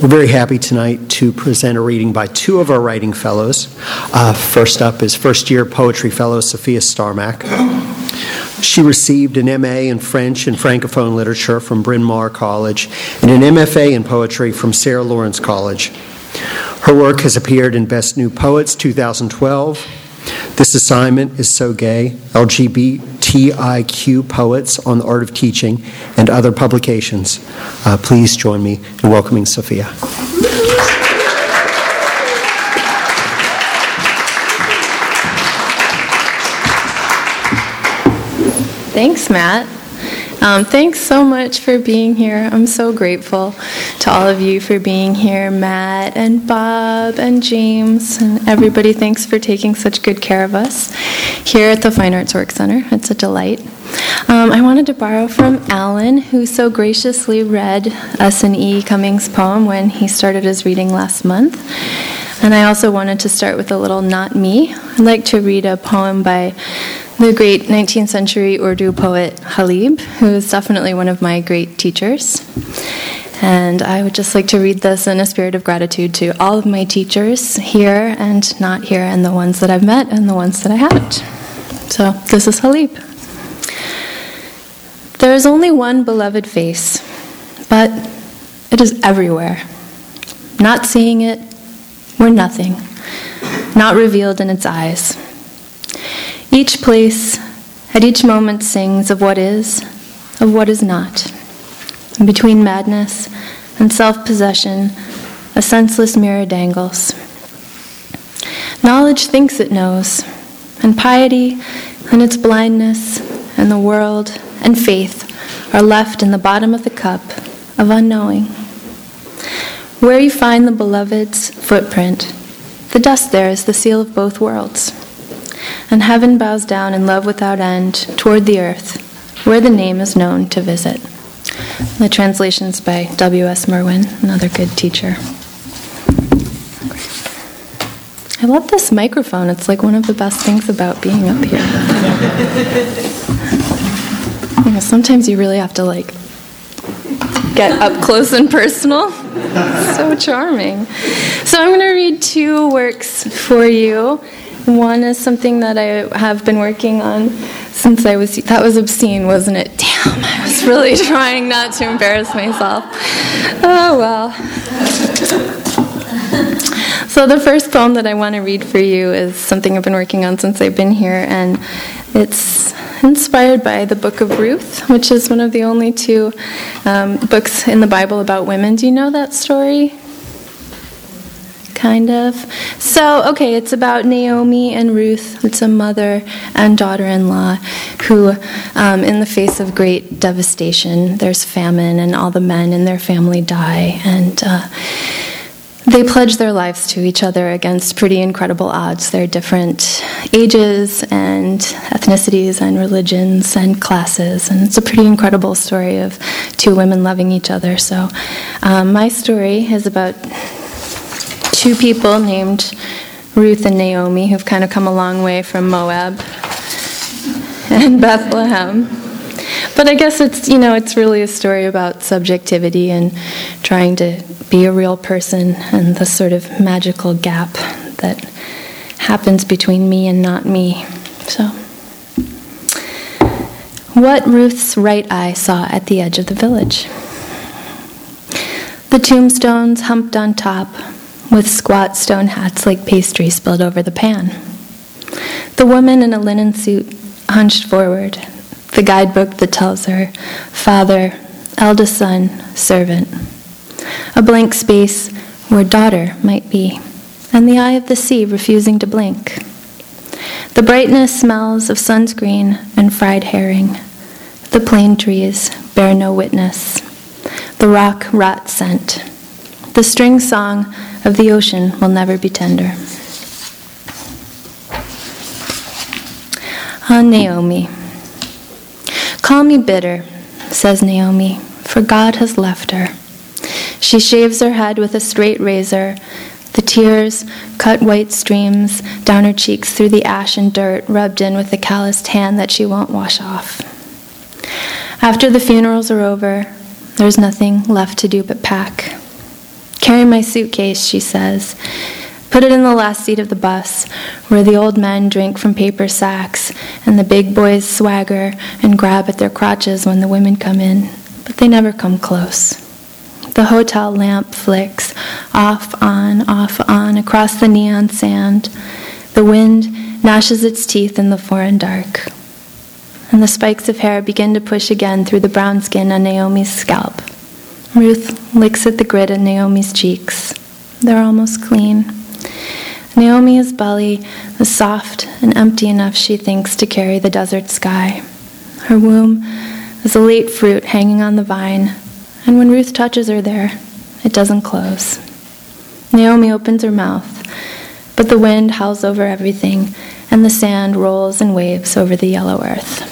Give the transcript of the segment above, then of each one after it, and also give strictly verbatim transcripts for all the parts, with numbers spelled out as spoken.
We're very happy tonight to present a reading by two of our writing fellows. Uh, first up is first-year poetry fellow Sophia Starmack. She received an M A in French and Francophone literature from Bryn Mawr College and an M F A in poetry from Sarah Lawrence College. Her work has appeared in Best New Poets two thousand twelve. This assignment is So Gay, L G B T I Q Poets on the Art of Teaching, and other publications. Uh, please join me in welcoming Sophia. Thanks, Matt. Um, thanks so much for being here. I'm so grateful to all of you for being here, Matt and Bob and James and everybody. Thanks for taking such good care of us here at the Fine Arts Work Center. It's a delight. Um, I wanted to borrow from Alan, who so graciously read S and E Cummings' poem when he started his reading last month. And I also wanted to start with a little not me. I'd like to read a poem by the great nineteenth century Urdu poet Halib, who is definitely one of my great teachers. And I would just like to read this in a spirit of gratitude to all of my teachers here and not here, and the ones that I've met and the ones that I haven't. So this is Halib. There is only one beloved face, but it is everywhere. Not seeing it, we're nothing, not revealed in its eyes. Each place, at each moment, sings of what is, of what is not. And between madness and self-possession, a senseless mirror dangles. Knowledge thinks it knows, and piety and its blindness and the world and faith are left in the bottom of the cup of unknowing. Where you find the beloved's footprint, the dust there is the seal of both worlds. And heaven bows down in love without end toward the earth, where the name is known to visit. The translation's by W S Merwin, another good teacher. I love this microphone. It's like one of the best things about being up here. You know, sometimes you really have to like get up close and personal. So charming. So I'm going to read two works for you. One is something that I have been working on since I was, that was obscene, wasn't it? Damn, I was really trying not to embarrass myself. Oh, well. So the first poem that I want to read for you is something I've been working on since I've been here, and it's inspired by the Book of Ruth, which is one of the only two um, books in the Bible about women. Do you know that story? Kind of. So, okay, it's about Naomi and Ruth. It's a mother and daughter-in-law who, um, in the face of great devastation, there's famine and all the men in their family die, and uh, they pledge their lives to each other against pretty incredible odds. They're different ages and ethnicities and religions and classes, and it's a pretty incredible story of two women loving each other. So um, my story is about two people named Ruth and Naomi who've kind of come a long way from Moab and Bethlehem. But I guess it's, you know, it's really a story about subjectivity and trying to be a real person and the sort of magical gap that happens between me and not me. So, what Ruth's right eye saw at the edge of the village. The tombstones humped on top, with squat stone hats like pastry spilled over the pan. The woman in a linen suit hunched forward, the guidebook that tells her, father, eldest son, servant. A blank space where daughter might be, and the eye of the sea refusing to blink. The brightness smells of sunscreen and fried herring. The plane trees bear no witness. The rock rot scent. The string song of the ocean will never be tender. Ah, Naomi. Call me bitter, says Naomi, for God has left her. She shaves her head with a straight razor. The tears cut white streams down her cheeks through the ash and dirt rubbed in with the calloused hand that she won't wash off. After the funerals are over, there's nothing left to do but pack. Carry my suitcase, she says. Put it in the last seat of the bus, where the old men drink from paper sacks, and the big boys swagger and grab at their crotches when the women come in, but they never come close. The hotel lamp flicks, off, on, off, on, across the neon sand. The wind gnashes its teeth in the foreign dark. And the spikes of hair begin to push again through the brown skin on Naomi's scalp. Ruth licks at the grit in Naomi's cheeks. They're almost clean. Naomi's belly is soft and empty enough, she thinks, to carry the desert sky. Her womb is a late fruit hanging on the vine, and when Ruth touches her there, it doesn't close. Naomi opens her mouth, but the wind howls over everything, and the sand rolls in waves over the yellow earth.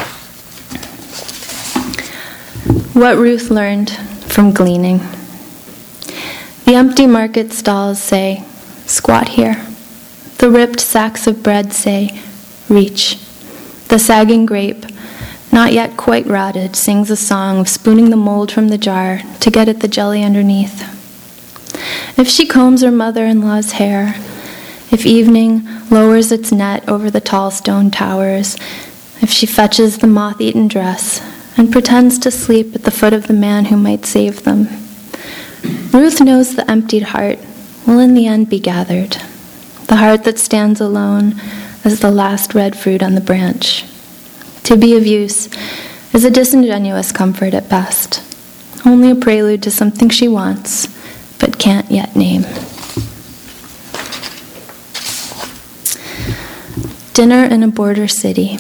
What Ruth learned from gleaning. The empty market stalls say, "Squat here." The ripped sacks of bread say, "Reach." The sagging grape, not yet quite rotted, sings a song of spooning the mold from the jar to get at the jelly underneath. If she combs her mother-in-law's hair, if evening lowers its net over the tall stone towers, if she fetches the moth-eaten dress and pretends to sleep at the foot of the man who might save them, Ruth knows the emptied heart will in the end be gathered, the heart that stands alone as the last red fruit on the branch. To be of use is a disingenuous comfort at best, only a prelude to something she wants but can't yet name. Dinner in a border city.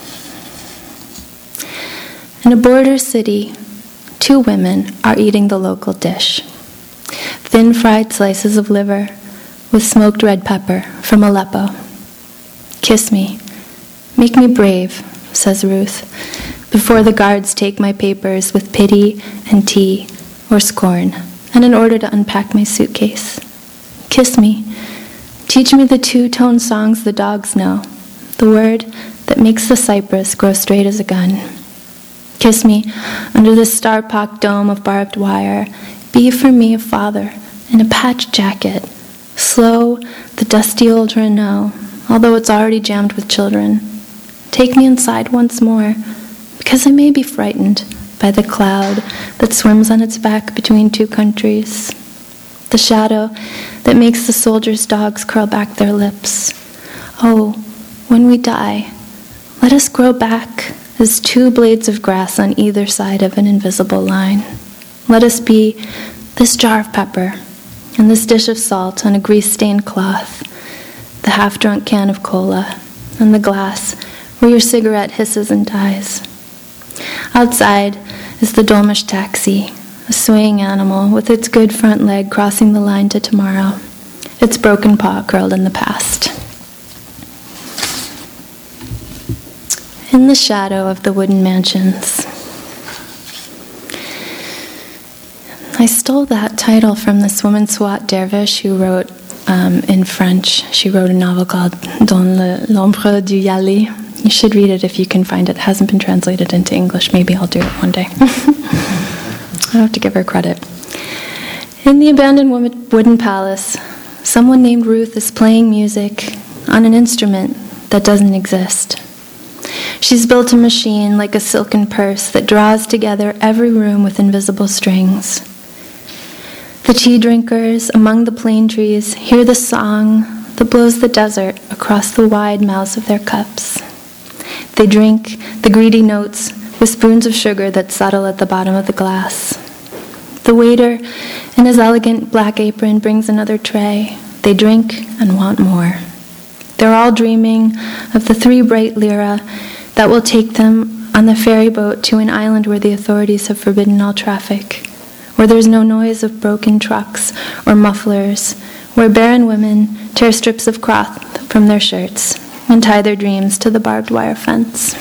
In a border city, two women are eating the local dish. Thin fried slices of liver with smoked red pepper from Aleppo. "Kiss me. Make me brave," says Ruth, "before the guards take my papers with pity and tea or scorn, and in order to unpack my suitcase. Kiss me. Teach me the two-tone songs the dogs know, the word that makes the cypress grow straight as a gun. Kiss me under this star-pocked dome of barbed wire. Be for me a father in a patch jacket. Slow the dusty old Renault, although it's already jammed with children. Take me inside once more, because I may be frightened by the cloud that swims on its back between two countries, the shadow that makes the soldiers' dogs curl back their lips. Oh, when we die, let us grow back as two blades of grass on either side of an invisible line. Let us be this jar of pepper and this dish of salt on a grease-stained cloth, the half-drunk can of cola, and the glass where your cigarette hisses and dies. Outside is the Dolmish taxi, a swaying animal with its good front leg crossing the line to tomorrow, its broken paw curled in the past. In the shadow of the wooden mansions. I stole that title from this woman, Swat Dervish, who wrote um, in French. She wrote a novel called Dans l'ombre du Yali. You should read it if you can find it. It hasn't been translated into English. Maybe I'll do it one day. I have to give her credit. In the abandoned wooden palace, someone named Ruth is playing music on an instrument that doesn't exist. She's built a machine like a silken purse that draws together every room with invisible strings. The tea drinkers among the plane trees hear the song that blows the desert across the wide mouths of their cups. They drink the greedy notes with spoons of sugar that settle at the bottom of the glass. The waiter in his elegant black apron brings another tray. They drink and want more. They're all dreaming of the three bright lira that will take them on the ferry boat to an island where the authorities have forbidden all traffic, where there's no noise of broken trucks or mufflers, where barren women tear strips of cloth from their shirts and tie their dreams to the barbed wire fence.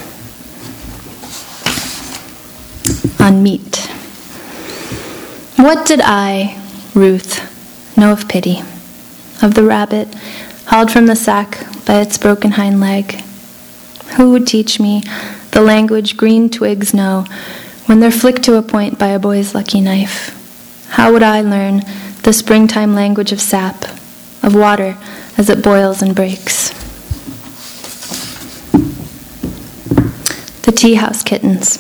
On meat. What did I, Ruth, know of pity, of the rabbit hauled from the sack by its broken hind leg? Who would teach me the language green twigs know when they're flicked to a point by a boy's lucky knife? How would I learn the springtime language of sap, of water as it boils and breaks. The tea house kittens.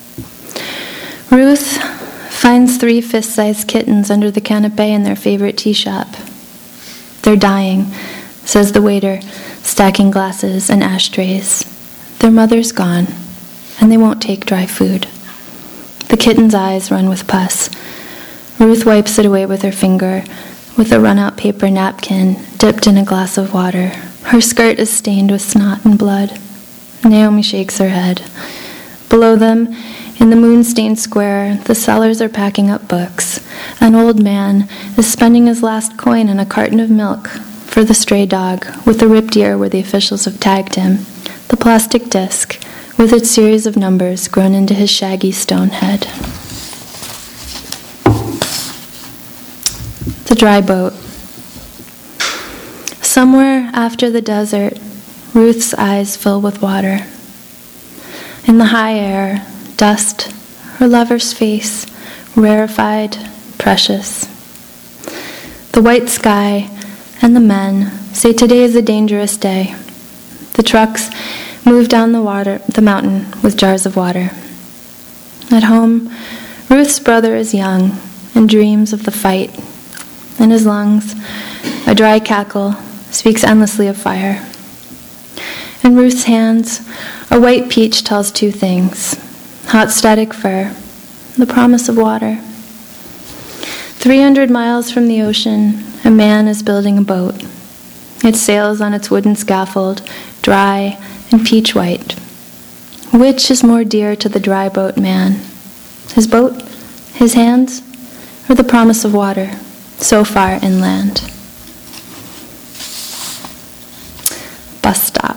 Ruth finds three fist-sized kittens under the canapé in their favorite tea shop. They're dying, says the waiter, stacking glasses and ashtrays. Their mother's gone, and they won't take dry food. The kitten's eyes run with pus. Ruth wipes it away with her finger, with a run-out paper napkin dipped in a glass of water. Her skirt is stained with snot and blood. Naomi shakes her head. Below them, in the moon-stained square, the sellers are packing up books. An old man is spending his last coin on a carton of milk for the stray dog, with the ripped ear where the officials have tagged him, the plastic disc, with its series of numbers grown into his shaggy stone head. The dry boat. Somewhere after the desert, Ruth's eyes fill with water. In the high air, dust, her lover's face, rarefied, precious. The white sky and the men say today is a dangerous day. The trucks move down the water, the mountain with jars of water. At home, Ruth's brother is young and dreams of the fight. In his lungs, a dry cackle speaks endlessly of fire. In Ruth's hands, a white peach tells two things: hot static fur, the promise of water. Three hundred miles from the ocean, a man is building a boat. It sails on its wooden scaffold, dry and peach white. Which is more dear to the dry boat man? His boat, his hands, or the promise of water, so far inland? Bus stop.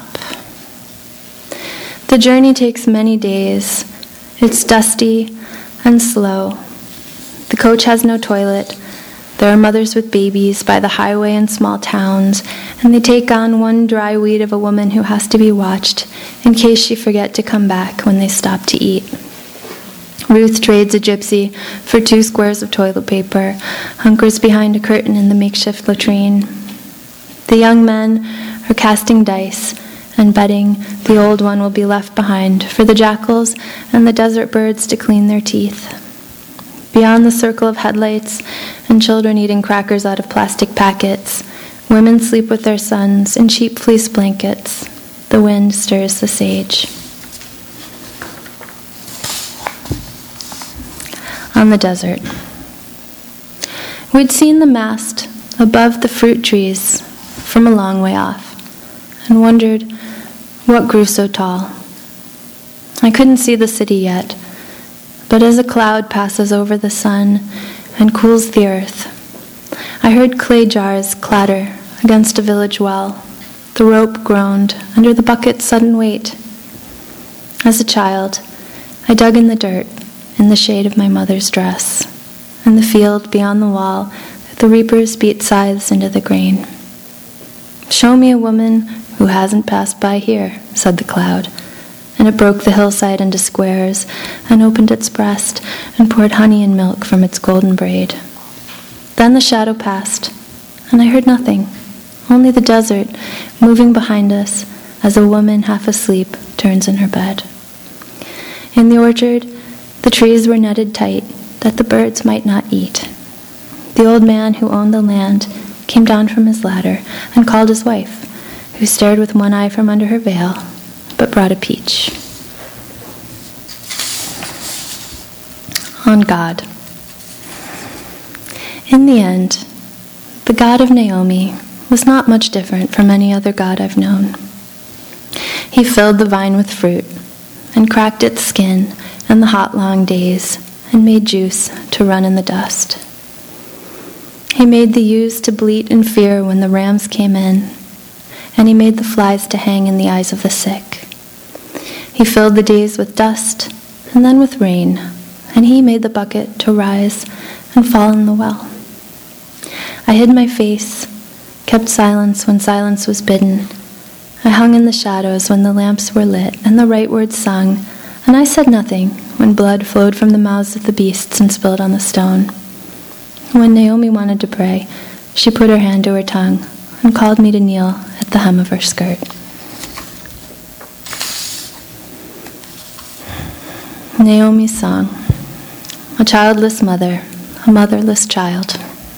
The journey takes many days. It's dusty and slow. The coach has no toilet. There are mothers with babies by the highway in small towns, and they take on one dry weed of a woman who has to be watched in case she forget to come back when they stop to eat. Ruth trades a gypsy for two squares of toilet paper, hunkers behind a curtain in the makeshift latrine. The young men are casting dice and betting the old one will be left behind for the jackals and the desert birds to clean their teeth. Beyond the circle of headlights and children eating crackers out of plastic packets, women sleep with their sons in cheap fleece blankets. The wind stirs the sage. On the desert. We'd seen the mast above the fruit trees from a long way off and wondered what grew so tall. I couldn't see the city yet, but as a cloud passes over the sun and cools the earth, I heard clay jars clatter against a village well. The rope groaned under the bucket's sudden weight. As a child, I dug in the dirt in the shade of my mother's dress, and the field beyond the wall, the reapers beat scythes into the grain. "Show me a woman who hasn't passed by here," said the cloud, and it broke the hillside into squares and opened its breast and poured honey and milk from its golden braid. Then the shadow passed, and I heard nothing, only the desert moving behind us as a woman half asleep turns in her bed. In the orchard, the trees were netted tight that the birds might not eat. The old man who owned the land came down from his ladder and called his wife, who stared with one eye from under her veil, but brought a peach. On God. In the end, the God of Naomi was not much different from any other God I've known. He filled the vine with fruit and cracked its skin in the hot, long days and made juice to run in the dust. He made the ewes to bleat in fear when the rams came in, and he made the flies to hang in the eyes of the sick. He filled the days with dust and then with rain, and he made the bucket to rise and fall in the well. I hid my face, kept silence when silence was bidden. I hung in the shadows when the lamps were lit and the right words sung, and I said nothing when blood flowed from the mouths of the beasts and spilled on the stone. When Naomi wanted to pray, she put her hand to her tongue and called me to kneel at the hem of her skirt. Naomi's song. A childless mother, a motherless child.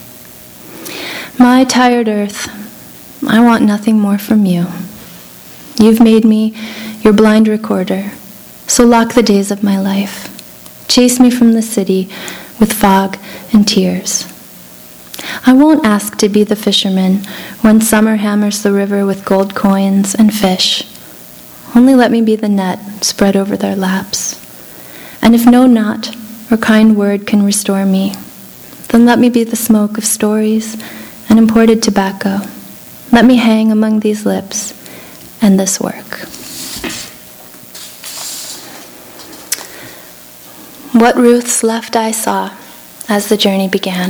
My tired earth, I want nothing more from you. You've made me your blind recorder, so lock the days of my life. Chase me from the city with fog and tears. I won't ask to be the fisherman when summer hammers the river with gold coins and fish. Only let me be the net spread over their laps. And if no knot or kind word can restore me, then let me be the smoke of stories and imported tobacco. Let me hang among these lips and this work. What Ruth's left eye saw as the journey began.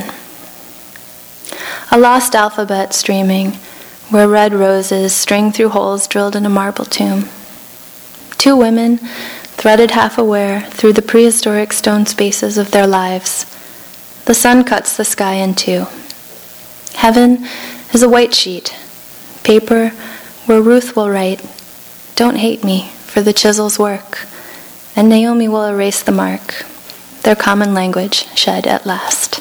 A lost alphabet streaming, where red roses string through holes drilled in a marble tomb. Two women, threaded half aware through the prehistoric stone spaces of their lives. The sun cuts the sky in two. Heaven is a white sheet, paper where Ruth will write, "Don't hate me for the chisel's work," and Naomi will erase the mark, their common language shed at last.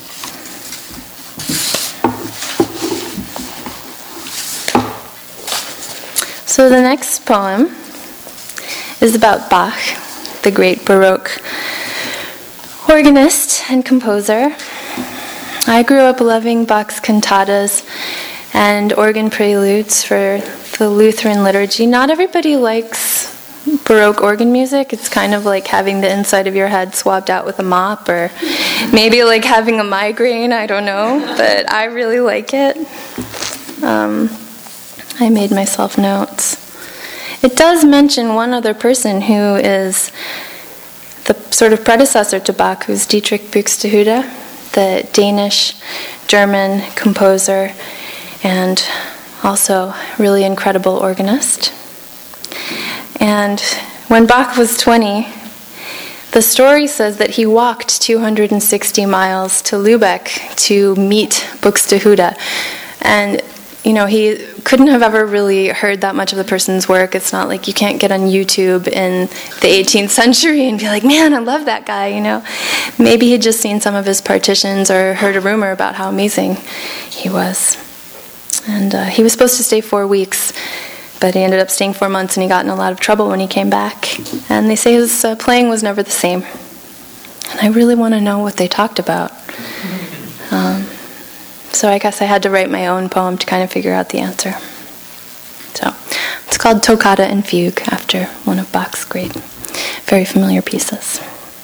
So the next poem is about Bach, the great Baroque organist and composer. I grew up loving Bach's cantatas and organ preludes for the Lutheran liturgy. Not everybody likes Baroque organ music. It's kind of like having the inside of your head swabbed out with a mop, or maybe like having a migraine, I don't know, but I really like it. Um, I made myself notes. It does mention one other person who is the sort of predecessor to Bach, who's Dietrich Buxtehude, the Danish-German composer and also really incredible organist. And when Bach was twenty, the story says that he walked two hundred sixty miles to Lübeck to meet Buxtehude. And, you know, he couldn't have ever really heard that much of the person's work. It's not like you can't get on YouTube in the eighteenth century and be like, man, I love that guy, you know. Maybe he'd just seen some of his partitions or heard a rumor about how amazing he was. And uh, he was supposed to stay four weeks, but he ended up staying four months, and he got in a lot of trouble when he came back. And they say his uh, playing was never the same. And I really want to know what they talked about. Um, so I guess I had to write my own poem to kind of figure out the answer. So it's called Toccata and Fugue, after one of Bach's great, very familiar pieces.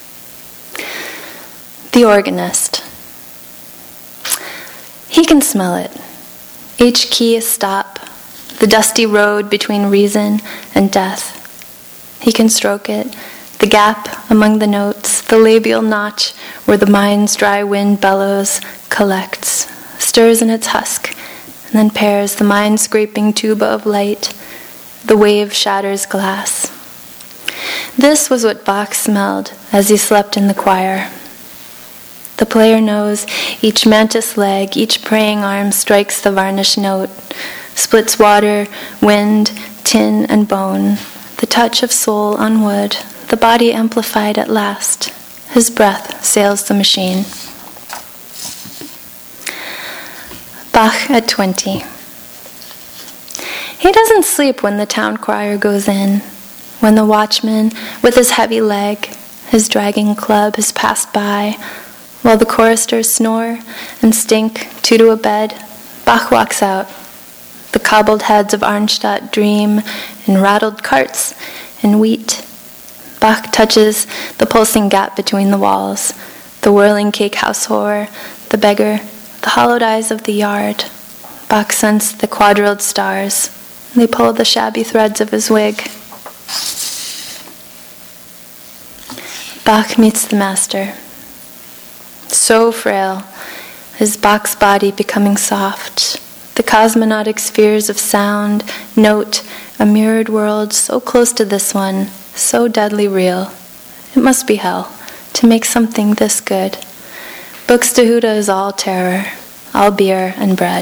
The organist. He can smell it. Each key a stop, the dusty road between reason and death. He can stroke it, the gap among the notes, the labial notch where the mind's dry wind bellows, collects, stirs in its husk, and then pairs the mind-scraping tuba of light. The wave shatters glass. This was what Bach smelled as he slept in the choir. The player knows each mantis leg, each praying arm strikes the varnished note, splits water, wind, tin, and bone, the touch of soul on wood, the body amplified at last. His breath sails the machine. Bach at twenty. He doesn't sleep when the town crier goes in, when the watchman, with his heavy leg, his dragging club, has passed by, while the choristers snore and stink two to a bed. Bach walks out. The cobbled heads of Arnstadt dream in rattled carts and wheat. Bach touches the pulsing gap between the walls, the whirling cake house whore, the beggar, the hollowed eyes of the yard. Bach sensed the quadrilled stars. They pull the shabby threads of his wig. Bach meets the master. So frail, his Bach's body becoming soft. The cosmonautic spheres of sound, note, a mirrored world so close to this one, so deadly real. It must be hell to make something this good. Buxtehude is all terror, all beer and bread.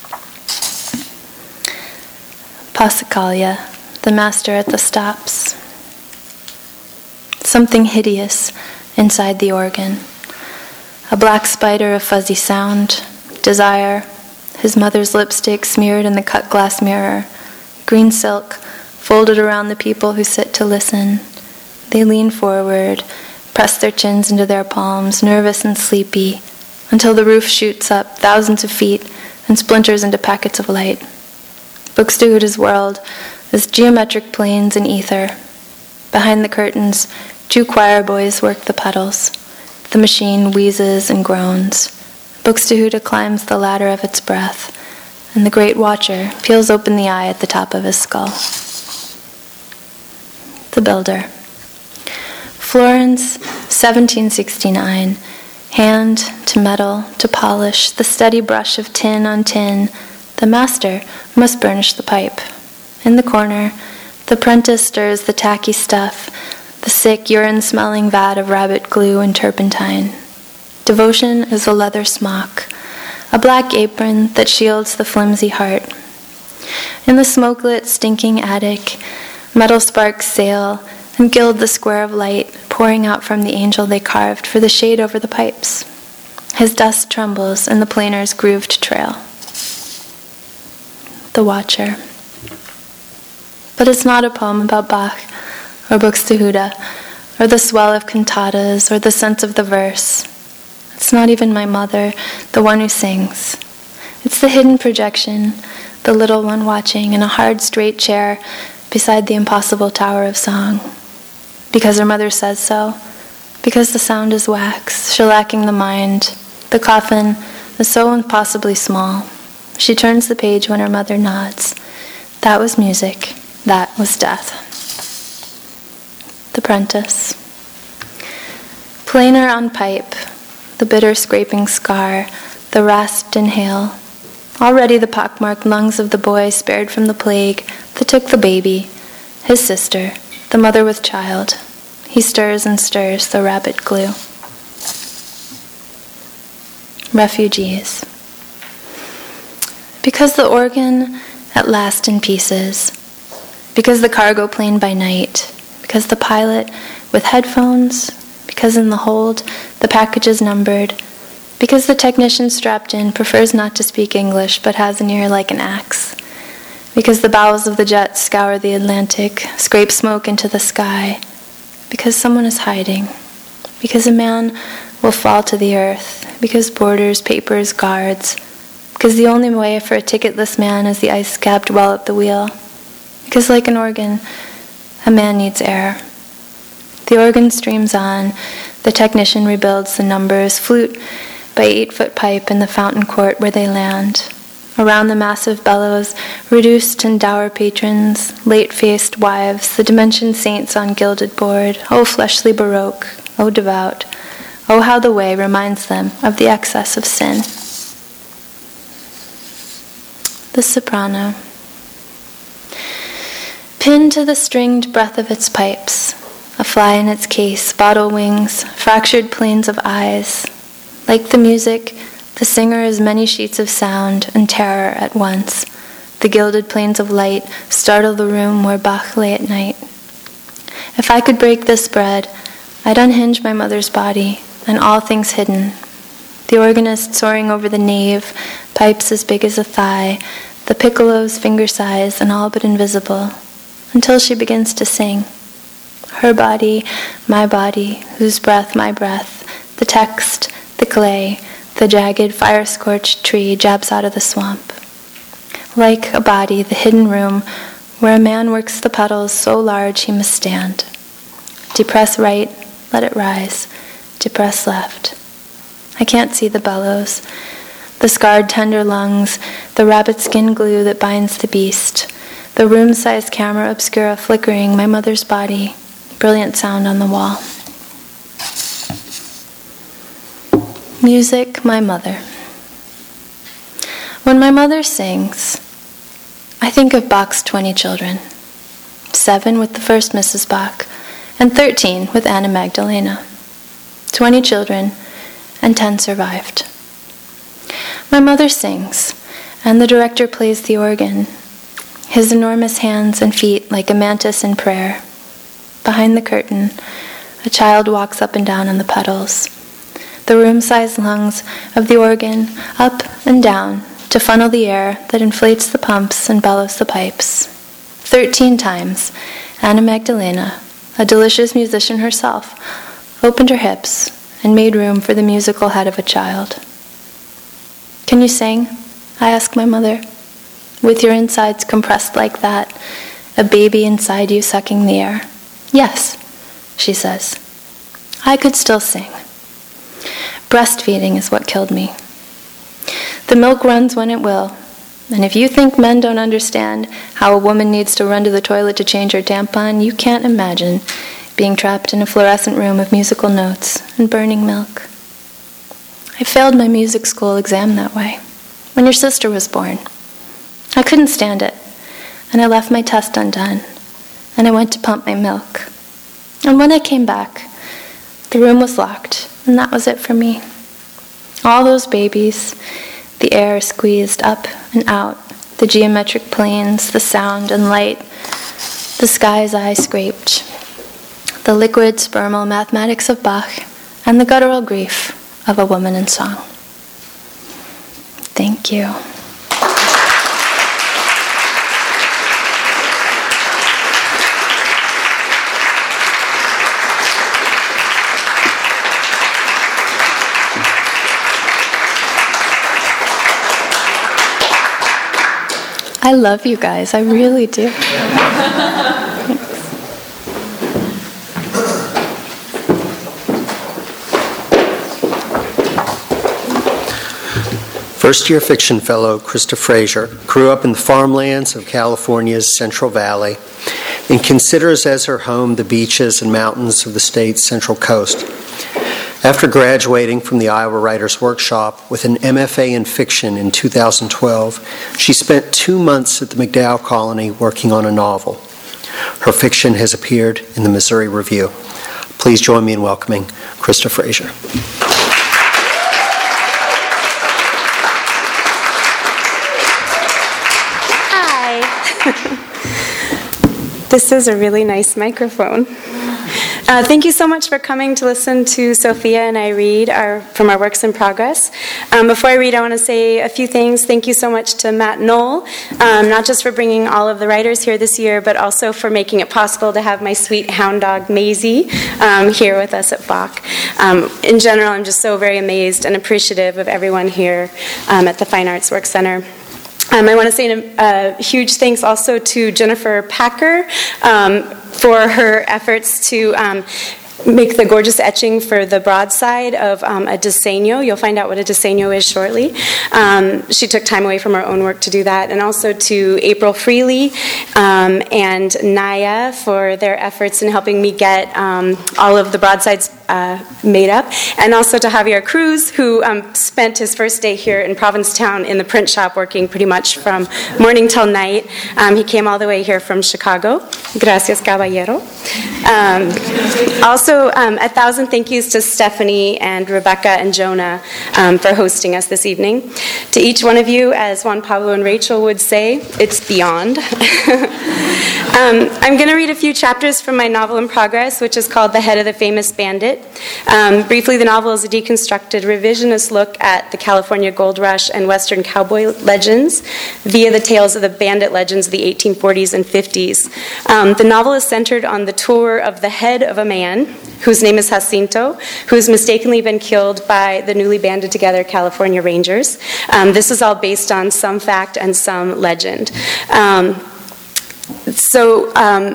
Passacaglia, the master at the stops. Something hideous inside the organ. A black spider of fuzzy sound, desire, his mother's lipstick smeared in the cut glass mirror, green silk folded around the people who sit to listen. They lean forward, press their chins into their palms, nervous and sleepy, until the roof shoots up thousands of feet and splinters into packets of light. Buxtehude's world is geometric planes and ether. Behind the curtains, two choir boys work the pedals. The machine wheezes and groans. Buxtehude climbs the ladder of its breath, and the great watcher peels open the eye at the top of his skull. The Builder. Florence, seventeen sixty-nine. Hand to metal to polish, the steady brush of tin on tin. The master must burnish the pipe. In the corner, the apprentice stirs the tacky stuff, the sick, urine-smelling vat of rabbit glue and turpentine. Devotion is a leather smock, a black apron that shields the flimsy heart. In the smoke-lit, stinking attic, metal sparks sail and gild the square of light pouring out from the angel they carved for the shade over the pipes. His dust trembles in the planer's grooved trail. The Watcher. But it's not a poem about Bach or Buxtehude or the swell of cantatas or the sense of the verse. It's not even my mother, the one who sings. It's the hidden projection, the little one watching in a hard, straight chair beside the impossible tower of song. Because her mother says so, because the sound is wax, shellacking the mind, the coffin is so impossibly small. She turns the page when her mother nods. That was music, that was death. The Prentice. Plainer on pipe, the bitter scraping scar, the rasped inhale. Already the pockmarked lungs of the boy spared from the plague that took the baby, his sister, the mother with child. He stirs and stirs the rabbit glue. Refugees. Because the organ at last in pieces, because the cargo plane by night, because the pilot with headphones, because in the hold the package is numbered, because the technician strapped in prefers not to speak English but has an ear like an axe, because the bowels of the jet scour the Atlantic, scrape smoke into the sky, because someone is hiding, because a man will fall to the earth, because borders, papers, guards, because the only way for a ticketless man is the ice-capped well at the wheel, because like an organ, a man needs air. The organ streams on, the technician rebuilds the numbers, flute by eight-foot pipe in the fountain court where they land. Around the massive bellows, reduced and dour patrons, late-faced wives, the dimensioned saints on gilded board, oh fleshly baroque, oh devout, oh how the way reminds them of the excess of sin. The Soprano. Pinned to the stringed breath of its pipes, a fly in its case, bottle wings, fractured planes of eyes. Like the music, the singer is many sheets of sound and terror at once. The gilded planes of light startle the room where Bach lay at night. If I could break this bread, I'd unhinge my mother's body and all things hidden. The organist soaring over the nave, pipes as big as a thigh, the piccolo's finger size and all but invisible, until she begins to sing. Her body, my body, whose breath, my breath, the text, the clay, the jagged, fire-scorched tree jabs out of the swamp. Like a body, the hidden room, where a man works the pedals so large he must stand. Depress right, let it rise. Depress left. I can't see the bellows, the scarred tender lungs, the rabbit skin glue that binds the beast, the room-sized camera obscura flickering my mother's body, brilliant sound on the wall. Music, my mother. When my mother sings, I think of Bach's twenty children, seven with the first Missus Bach, and thirteen with Anna Magdalena. Twenty children, and ten survived. My mother sings, and the director plays the organ, his enormous hands and feet like a mantis in prayer. Behind the curtain, a child walks up and down on the pedals, the room-sized lungs of the organ up and down to funnel the air that inflates the pumps and bellows the pipes. Thirteen times, Anna Magdalena, a delicious musician herself, opened her hips and made room for the musical head of a child. "Can you sing?" I asked my mother. "With your insides compressed like that, a baby inside you sucking the air?" "Yes," she says. I could still sing. Breastfeeding is what killed me. The milk runs when it will, and if you think men don't understand how a woman needs to run to the toilet to change her tampon, you can't imagine being trapped in a fluorescent room of musical notes and burning milk. I failed my music school exam that way, when your sister was born. I couldn't stand it, and I left my test undone, and I went to pump my milk. And when I came back, the room was locked, and that was it for me. All those babies, the air squeezed up and out, the geometric planes, the sound and light, the sky's eye scraped, the liquid spermal mathematics of Bach, and the guttural grief of a woman in song. Thank you. I love you guys, I really do. First-year fiction fellow Krista Frazier grew up in the farmlands of California's Central Valley and considers as her home the beaches and mountains of the state's Central Coast. After graduating from the Iowa Writers Workshop with an M F A in fiction in two thousand twelve, she spent two months at the MacDowell Colony working on a novel. Her fiction has appeared in the Missouri Review. Please join me in welcoming Krista Frazier. This is a really nice microphone. Uh, thank you so much for coming to listen to Sophia and I read our, from our works in progress. Um, before I read, I want to say a few things. Thank you so much to Matt Knoll, um, not just for bringing all of the writers here this year, but also for making it possible to have my sweet hound dog, Maisie, um, here with us at Bach. Um, in general, I'm just so very amazed and appreciative of everyone here um, at the Fine Arts Work Center. Um, I want to say a, a huge thanks also to Jennifer Packer um, for her efforts to um, make the gorgeous etching for the broadside of um, a diseño. You'll find out what a diseño is shortly. Um, she took time away from her own work to do that. And also to April Freely um, and Naya for their efforts in helping me get um, all of the broadsides uh, made up. And also to Javier Cruz, who um, spent his first day here in Provincetown in the print shop working pretty much from morning till night. Um, he came all the way here from Chicago. Gracias, caballero. Um, also, um, a thousand thank yous to Stephanie and Rebecca and Jonah um, for hosting us this evening. To each one of you, as Juan Pablo and Rachel would say, it's beyond. um, I'm going to read a few chapters from my novel in progress, which is called The Head of the Famous Bandit. Um, briefly, the novel is a deconstructed, revisionist look at the California Gold Rush and Western cowboy legends via the tales of the bandit legends of the eighteen forties and fifties. Um, the novel is centered on the tour of the head of a man whose name is Jacinto, who's mistakenly been killed by the newly banded together California Rangers. Um, this is all based on some fact and some legend. Um, so... Um,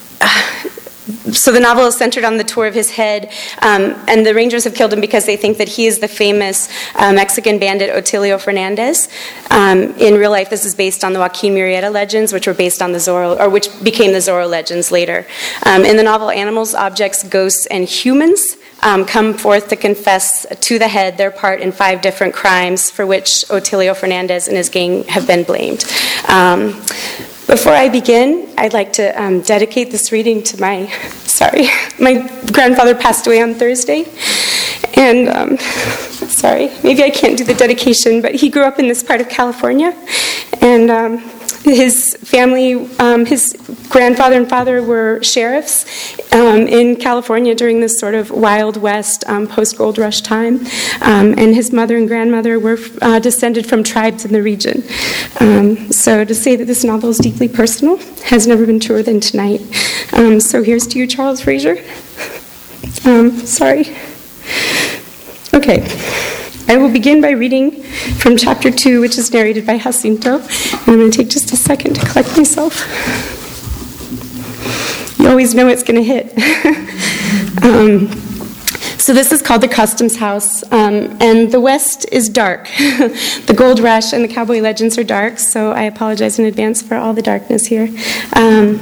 So the novel is centered on the tour of his head, um, and the Rangers have killed him because they think that he is the famous uh, Mexican bandit Otilio Fernandez. Um, in real life, this is based on the Joaquin Murrieta legends, which were based on the Zorro, or which became the Zorro legends later. Um, in the novel, animals, objects, ghosts, and humans um, come forth to confess to the head their part in five different crimes for which Otilio Fernandez and his gang have been blamed. Um, Before I begin, I'd like to um, dedicate this reading to my, sorry, my grandfather passed away on Thursday, and um, sorry, maybe I can't do the dedication, but he grew up in this part of California, and um, his family, um, his grandfather and father were sheriffs um, in California during this sort of Wild West um, post-Gold Rush time, um, and his mother and grandmother were uh, descended from tribes in the region. Um, so to say that this novel is deeply personal has never been truer than tonight. Um, so here's to you, Charles Fraser. Um, sorry. Okay. I will begin by reading from chapter two, which is narrated by Jacinto. And I'm going to take just a second to collect myself. You always know it's going to hit. um, so this is called the Customs House, um, and the West is dark. The Gold Rush and the cowboy legends are dark, so I apologize in advance for all the darkness here. Um,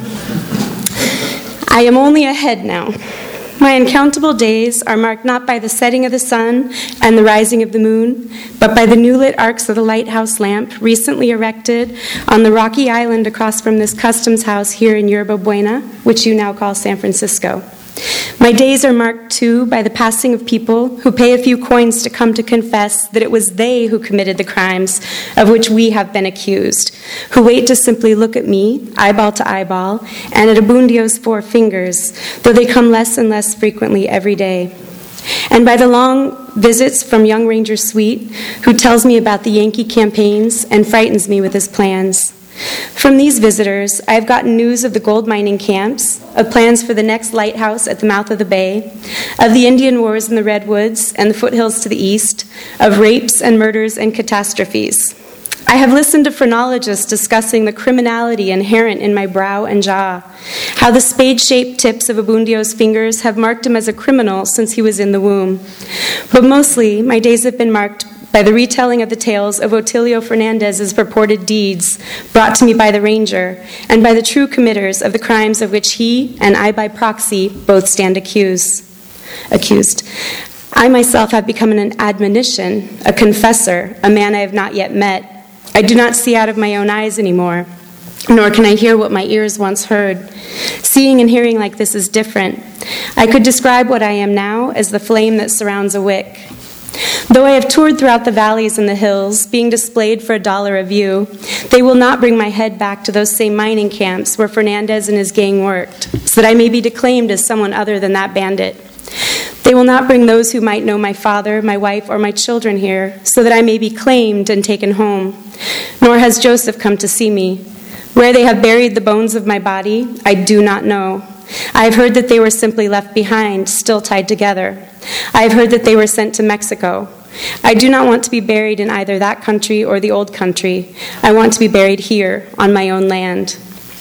I am only ahead now. My uncountable days are marked not by the setting of the sun and the rising of the moon, but by the new-lit arcs of the lighthouse lamp recently erected on the rocky island across from this customs house here in Yerba Buena, which you now call San Francisco. My days are marked, too, by the passing of people who pay a few coins to come to confess that it was they who committed the crimes of which we have been accused, who wait to simply look at me, eyeball to eyeball, and at Abundio's four fingers, though they come less and less frequently every day. And by the long visits from young Ranger Sweet, who tells me about the Yankee campaigns and frightens me with his plans. From these visitors, I have gotten news of the gold mining camps, of plans for the next lighthouse at the mouth of the bay, of the Indian wars in the redwoods and the foothills to the east, of rapes and murders and catastrophes. I have listened to phrenologists discussing the criminality inherent in my brow and jaw, how the spade-shaped tips of Abundio's fingers have marked him as a criminal since he was in the womb. But mostly, my days have been marked by the retelling of the tales of Otilio Fernandez's purported deeds brought to me by the ranger, and by the true committers of the crimes of which he and I by proxy both stand accused. accused. I myself have become an admonition, a confessor, a man I have not yet met. I do not see out of my own eyes anymore, nor can I hear what my ears once heard. Seeing and hearing like this is different. I could describe what I am now as the flame that surrounds a wick. Though I have toured throughout the valleys and the hills, being displayed for a dollar a view, they will not bring my head back to those same mining camps where Fernandez and his gang worked, so that I may be declaimed as someone other than that bandit. They will not bring those who might know my father, my wife, or my children here, so that I may be claimed and taken home. Nor has Joseph come to see me. Where they have buried the bones of my body, I do not know. I have heard that they were simply left behind, still tied together. I have heard that they were sent to Mexico. I do not want to be buried in either that country or the old country. I want to be buried here, on my own land.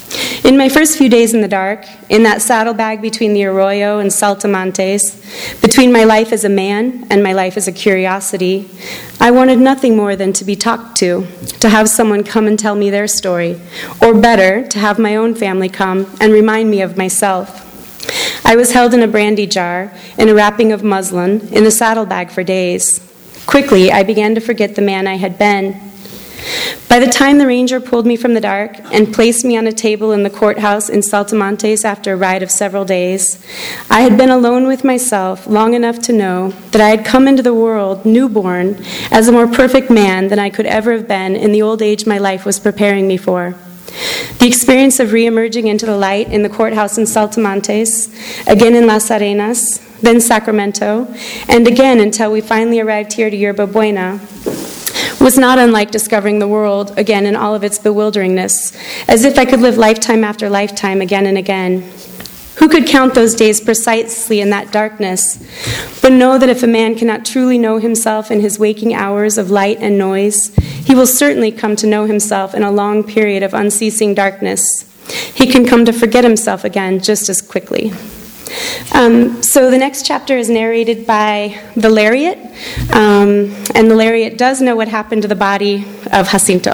In my first few days in the dark, in that saddlebag between the Arroyo and Saltamontes, between my life as a man and my life as a curiosity, I wanted nothing more than to be talked to, to have someone come and tell me their story, or better, to have my own family come and remind me of myself. I was held in a brandy jar, in a wrapping of muslin, in the saddlebag for days. Quickly, I began to forget the man I had been. By the time the ranger pulled me from the dark and placed me on a table in the courthouse in Saltamontes after a ride of several days, I had been alone with myself long enough to know that I had come into the world, newborn, as a more perfect man than I could ever have been in the old age my life was preparing me for. The experience of re-emerging into the light in the courthouse in Saltamontes, again in Las Arenas, then Sacramento, and again until we finally arrived here to Yerba Buena, was not unlike discovering the world again in all of its bewilderingness, as if I could live lifetime after lifetime again and again. Who could count those days precisely in that darkness, but know that if a man cannot truly know himself in his waking hours of light and noise, he will certainly come to know himself in a long period of unceasing darkness. He can come to forget himself again just as quickly. Um, so the next chapter is narrated by the Lariat, um, and the Lariat does know what happened to the body of Jacinto.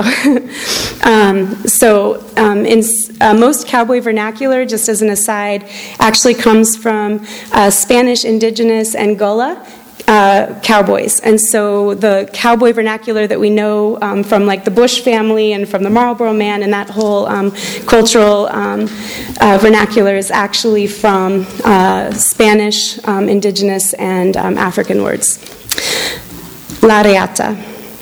um, so um, in uh, most cowboy vernacular, just as an aside, actually comes from uh, Spanish, Indigenous, and Gullah Uh, cowboys. And so the cowboy vernacular that we know um, from like the Bush family and from the Marlboro Man and that whole um, cultural um, uh, vernacular is actually from uh, Spanish, um, Indigenous, and um, African words. La Reata.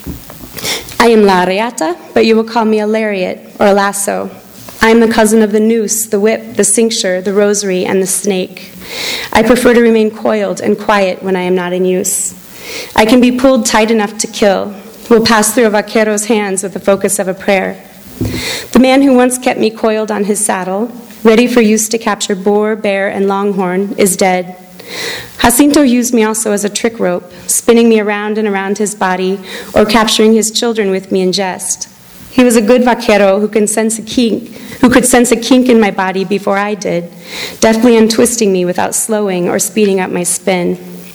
I am La Reata, but you will call me a lariat or a lasso. I am the cousin of the noose, the whip, the cincture, the rosary, and the snake. I prefer to remain coiled and quiet when I am not in use. I can be pulled tight enough to kill, will pass through a vaquero's hands with the focus of a prayer. The man who once kept me coiled on his saddle, ready for use to capture boar, bear, and longhorn, is dead. Jacinto used me also as a trick rope, spinning me around and around his body, or capturing his children with me in jest. He was a good vaquero who can sense a kink, who could sense a kink in my body before I did, deftly untwisting me without slowing or speeding up my spin.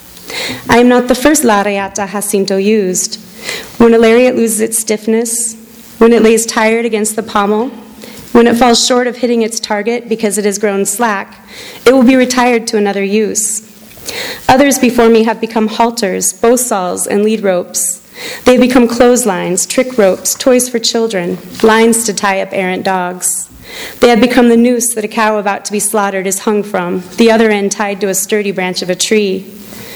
I am not the first La Reata Jacinto used. When a lariat loses its stiffness, when it lays tired against the pommel, when it falls short of hitting its target because it has grown slack, it will be retired to another use. Others before me have become halters, bow saws, and lead ropes. They have become clotheslines, trick ropes, toys for children, lines to tie up errant dogs. They have become the noose that a cow about to be slaughtered is hung from, the other end tied to a sturdy branch of a tree.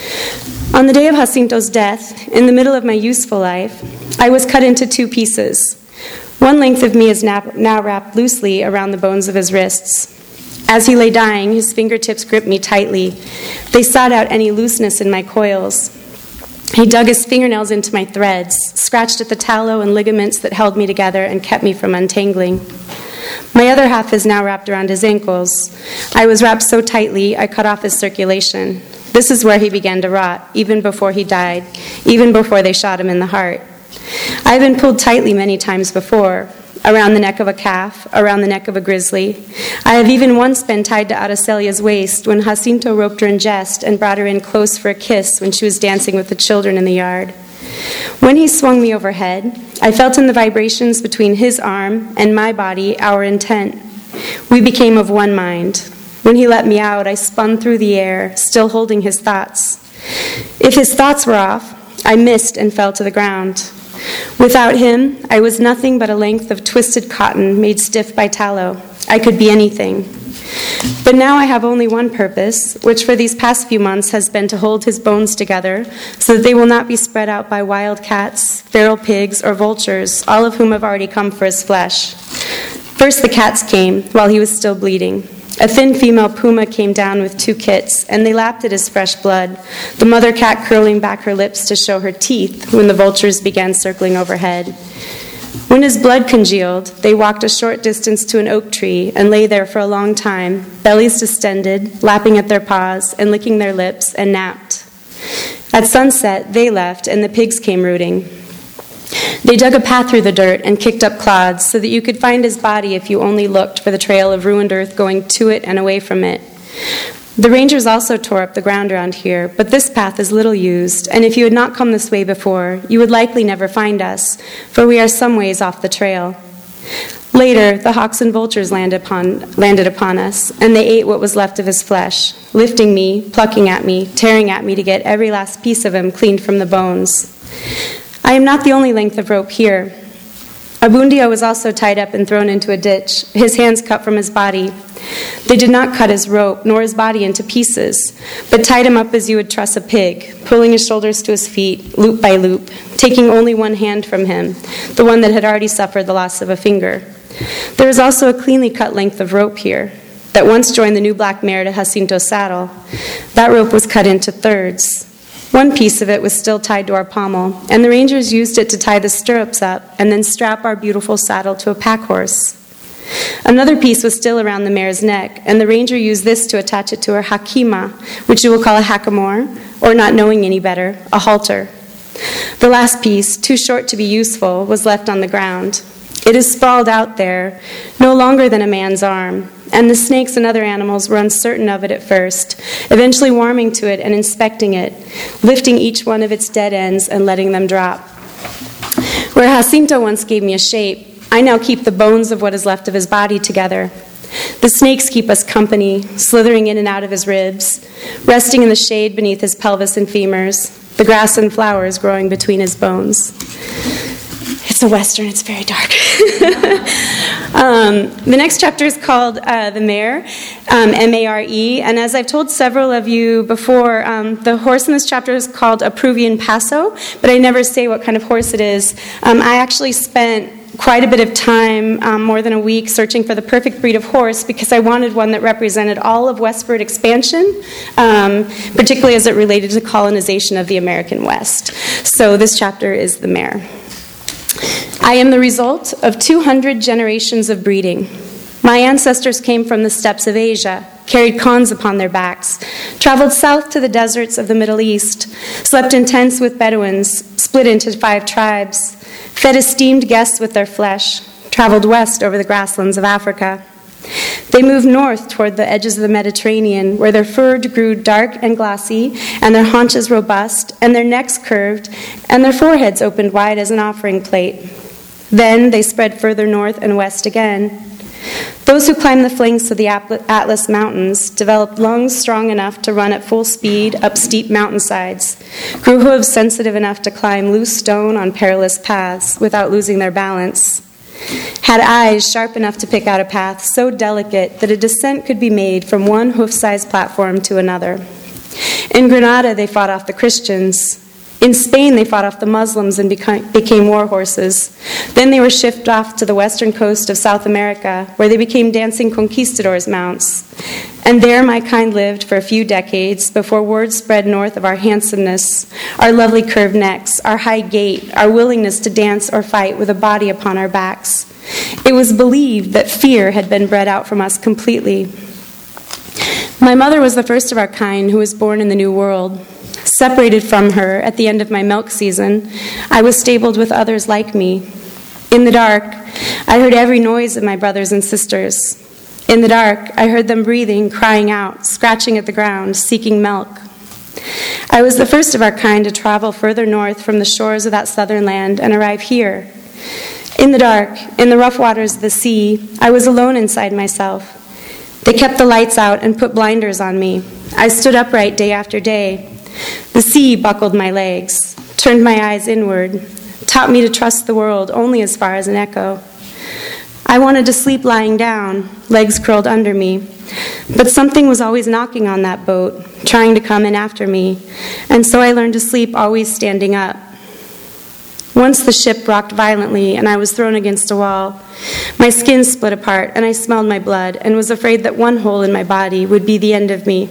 On the day of Jacinto's death, in the middle of my useful life, I was cut into two pieces. One length of me is now, now wrapped loosely around the bones of his wrists. As he lay dying, his fingertips gripped me tightly. They sought out any looseness in my coils. He dug his fingernails into my threads, scratched at the tallow and ligaments that held me together and kept me from untangling. My other half is now wrapped around his ankles. I was wrapped so tightly, I cut off his circulation. This is where he began to rot, even before he died, even before they shot him in the heart. I have been pulled tightly many times before, around the neck of a calf, around the neck of a grizzly. I have even once been tied to Aracelia's waist when Jacinto roped her in jest and brought her in close for a kiss when she was dancing with the children in the yard. When he swung me overhead, I felt in the vibrations between his arm and my body our intent. We became of one mind. When he let me out, I spun through the air, still holding his thoughts. If his thoughts were off, I missed and fell to the ground. Without him, I was nothing but a length of twisted cotton made stiff by tallow. I could be anything. But now I have only one purpose, which for these past few months has been to hold his bones together so that they will not be spread out by wild cats, feral pigs, or vultures, all of whom have already come for his flesh. First the cats came while he was still bleeding. A thin female puma came down with two kits, and they lapped at his fresh blood, the mother cat curling back her lips to show her teeth when the vultures began circling overhead. When his blood congealed, they walked a short distance to an oak tree and lay there for a long time, bellies distended, lapping at their paws and licking their lips, and napped. At sunset, they left, and the pigs came rooting. They dug a path through the dirt and kicked up clods so that you could find his body if you only looked for the trail of ruined earth going to it and away from it. The rangers also tore up the ground around here, but this path is little used, and if you had not come this way before, you would likely never find us, for we are some ways off the trail. Later, the hawks and vultures landed upon, landed upon us, and they ate what was left of his flesh, lifting me, plucking at me, tearing at me to get every last piece of him cleaned from the bones. I am not the only length of rope here. Abundio was also tied up and thrown into a ditch, his hands cut from his body. They did not cut his rope, nor his body into pieces, but tied him up as you would truss a pig, pulling his shoulders to his feet, loop by loop, taking only one hand from him, the one that had already suffered the loss of a finger. There is also a cleanly cut length of rope here, that once joined the new black mare to Jacinto's saddle. That rope was cut into thirds. One piece of it was still tied to our pommel, and the rangers used it to tie the stirrups up and then strap our beautiful saddle to a pack horse. Another piece was still around the mare's neck, and the ranger used this to attach it to her hakima, which you will call a hackamore, or not knowing any better, a halter. The last piece, too short to be useful, was left on the ground. It is sprawled out there, no longer than a man's arm, and the snakes and other animals were uncertain of it at first, eventually warming to it and inspecting it, lifting each one of its dead ends and letting them drop. Where Jacinto once gave me a shape, I now keep the bones of what is left of his body together. The snakes keep us company, slithering in and out of his ribs, resting in the shade beneath his pelvis and femurs, the grass and flowers growing between his bones. It's a Western, it's very dark. um, the next chapter is called uh, The Mare, um, M A R E, and as I've told several of you before, um, the horse in this chapter is called a Peruvian Paso, but I never say what kind of horse it is. Um, I actually spent quite a bit of time, um, more than a week, searching for the perfect breed of horse because I wanted one that represented all of westward expansion, um, particularly as it related to colonization of the American West. So this chapter is The Mare. I am the result of two hundred generations of breeding. My ancestors came from the steppes of Asia, carried khans upon their backs, traveled south to the deserts of the Middle East, slept in tents with Bedouins, split into five tribes, fed esteemed guests with their flesh, traveled west over the grasslands of Africa. They moved north toward the edges of the Mediterranean, where their fur grew dark and glossy, and their haunches robust, and their necks curved, and their foreheads opened wide as an offering plate. Then they spread further north and west again. Those who climbed the flanks of the Atlas Mountains developed lungs strong enough to run at full speed up steep mountainsides, grew hooves sensitive enough to climb loose stone on perilous paths without losing their balance, had eyes sharp enough to pick out a path so delicate that a descent could be made from one hoof-sized platform to another. In Granada, they fought off the Christians. In Spain, they fought off the Muslims and became war horses. Then they were shipped off to the western coast of South America, where they became dancing conquistadors' mounts. And there my kind lived for a few decades before word spread north of our handsomeness, our lovely curved necks, our high gait, our willingness to dance or fight with a body upon our backs. It was believed that fear had been bred out from us completely. My mother was the first of our kind who was born in the New World. Separated from her at the end of my milk season, I was stabled with others like me. In the dark, I heard every noise of my brothers and sisters. In the dark, I heard them breathing, crying out, scratching at the ground, seeking milk. I was the first of our kind to travel further north from the shores of that southern land and arrive here. In the dark, in the rough waters of the sea, I was alone inside myself. They kept the lights out and put blinders on me. I stood upright day after day. The sea buckled my legs, turned my eyes inward, taught me to trust the world only as far as an echo. I wanted to sleep lying down, legs curled under me, but something was always knocking on that boat, trying to come in after me, and so I learned to sleep always standing up. Once the ship rocked violently and I was thrown against a wall. My skin split apart and I smelled my blood and was afraid that one hole in my body would be the end of me.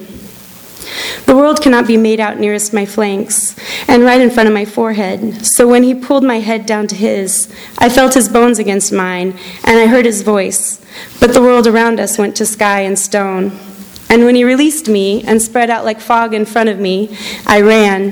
The world cannot be made out nearest my flanks and right in front of my forehead, so when he pulled my head down to his, I felt his bones against mine, and I heard his voice, but the world around us went to sky and stone. And when he released me and spread out like fog in front of me, I ran.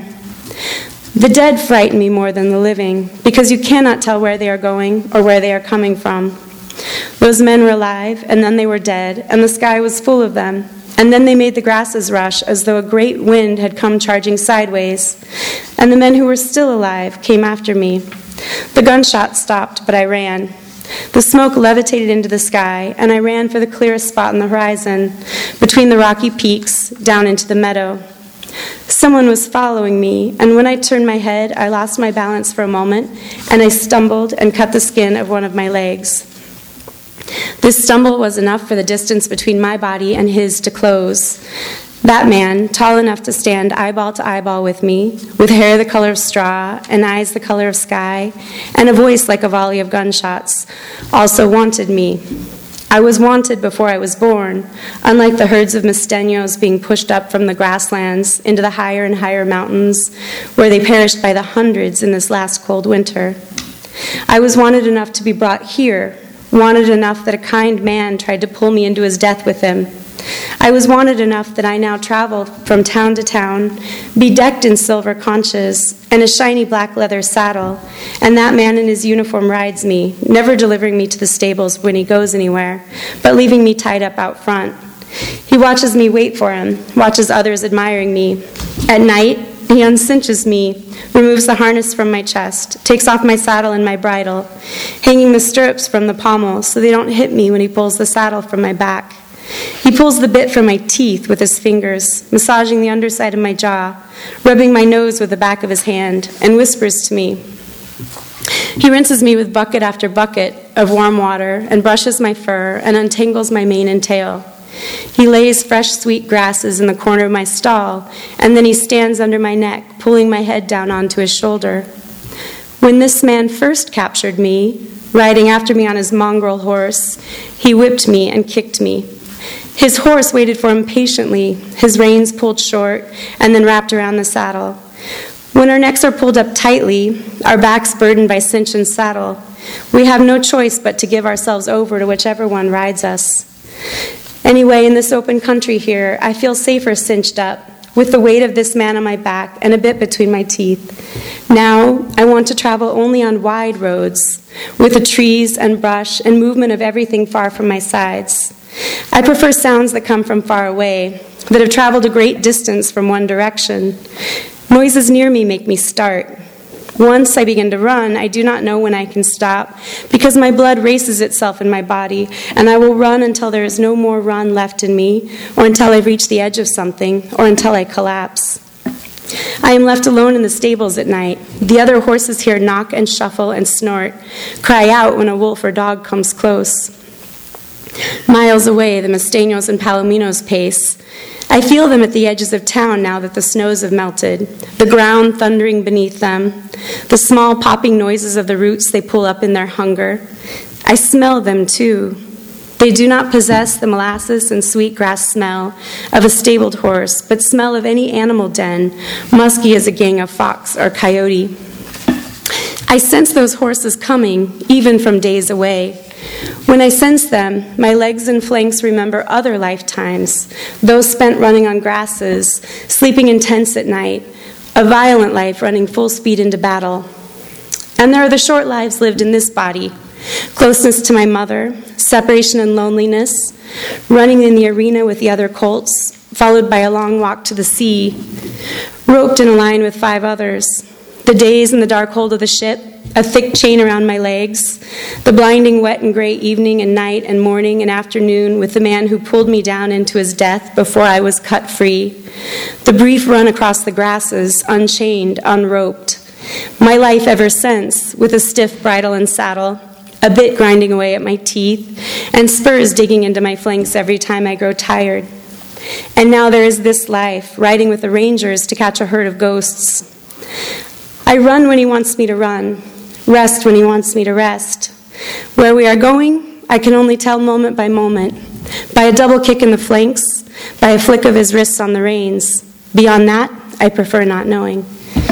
The dead frighten me more than the living, because you cannot tell where they are going or where they are coming from. Those men were alive, and then they were dead, and the sky was full of them. And then they made the grasses rush as though a great wind had come charging sideways. And the men who were still alive came after me. The gunshots stopped, but I ran. The smoke levitated into the sky, and I ran for the clearest spot on the horizon, between the rocky peaks, down into the meadow. Someone was following me, and when I turned my head, I lost my balance for a moment, and I stumbled and cut the skin of one of my legs. This stumble was enough for the distance between my body and his to close. That man, tall enough to stand eyeball to eyeball with me, with hair the color of straw and eyes the color of sky, and a voice like a volley of gunshots, also wanted me. I was wanted before I was born, unlike the herds of Misteños being pushed up from the grasslands into the higher and higher mountains, where they perished by the hundreds in this last cold winter. I was wanted enough to be brought here, wanted enough that a kind man tried to pull me into his death with him. I was wanted enough that I now travel from town to town, bedecked in silver conches and a shiny black leather saddle, and that man in his uniform rides me, never delivering me to the stables when he goes anywhere, but leaving me tied up out front. He watches me wait for him, watches others admiring me. At night, he uncinches me, removes the harness from my chest, takes off my saddle and my bridle, hanging the stirrups from the pommel so they don't hit me when he pulls the saddle from my back. He pulls the bit from my teeth with his fingers, massaging the underside of my jaw, rubbing my nose with the back of his hand, and whispers to me, He rinses me with bucket after bucket of warm water and brushes my fur and untangles my mane and tail. He lays fresh sweet grasses in the corner of my stall, and then he stands under my neck, pulling my head down onto his shoulder. When this man first captured me, riding after me on his mongrel horse, he whipped me and kicked me. His horse waited for him patiently, his reins pulled short and then wrapped around the saddle. When our necks are pulled up tightly, our backs burdened by cinch and saddle, we have no choice but to give ourselves over to whichever one rides us. Anyway, in this open country here, I feel safer cinched up, with the weight of this man on my back and a bit between my teeth. Now, I want to travel only on wide roads, with the trees and brush and movement of everything far from my sides. I prefer sounds that come from far away, that have traveled a great distance from one direction. Noises near me make me start. Once I begin to run, I do not know when I can stop, because my blood races itself in my body, and I will run until there is no more run left in me, or until I reach the edge of something, or until I collapse. I am left alone in the stables at night. The other horses here knock and shuffle and snort, cry out when a wolf or dog comes close. Miles away, the Musteños and Palominos pace. I feel them at the edges of town now that the snows have melted, the ground thundering beneath them, the small popping noises of the roots they pull up in their hunger. I smell them too. They do not possess the molasses and sweet grass smell of a stabled horse, but smell of any animal den, musky as a gang of fox or coyote. I sense those horses coming, even from days away. When I sense them, my legs and flanks remember other lifetimes, those spent running on grasses, sleeping in tents at night, a violent life running full speed into battle. And there are the short lives lived in this body, closeness to my mother, separation and loneliness, running in the arena with the other colts, followed by a long walk to the sea, roped in a line with five others, the days in the dark hold of the ship, a thick chain around my legs, the blinding wet and gray evening and night and morning and afternoon with the man who pulled me down into his death before I was cut free, the brief run across the grasses, unchained, unroped, my life ever since, with a stiff bridle and saddle, a bit grinding away at my teeth, and spurs digging into my flanks every time I grow tired. And now there is this life, riding with the rangers to catch a herd of ghosts. I run when he wants me to run, rest when he wants me to rest. Where we are going, I can only tell moment by moment, by a double kick in the flanks, by a flick of his wrists on the reins. Beyond that, I prefer not knowing.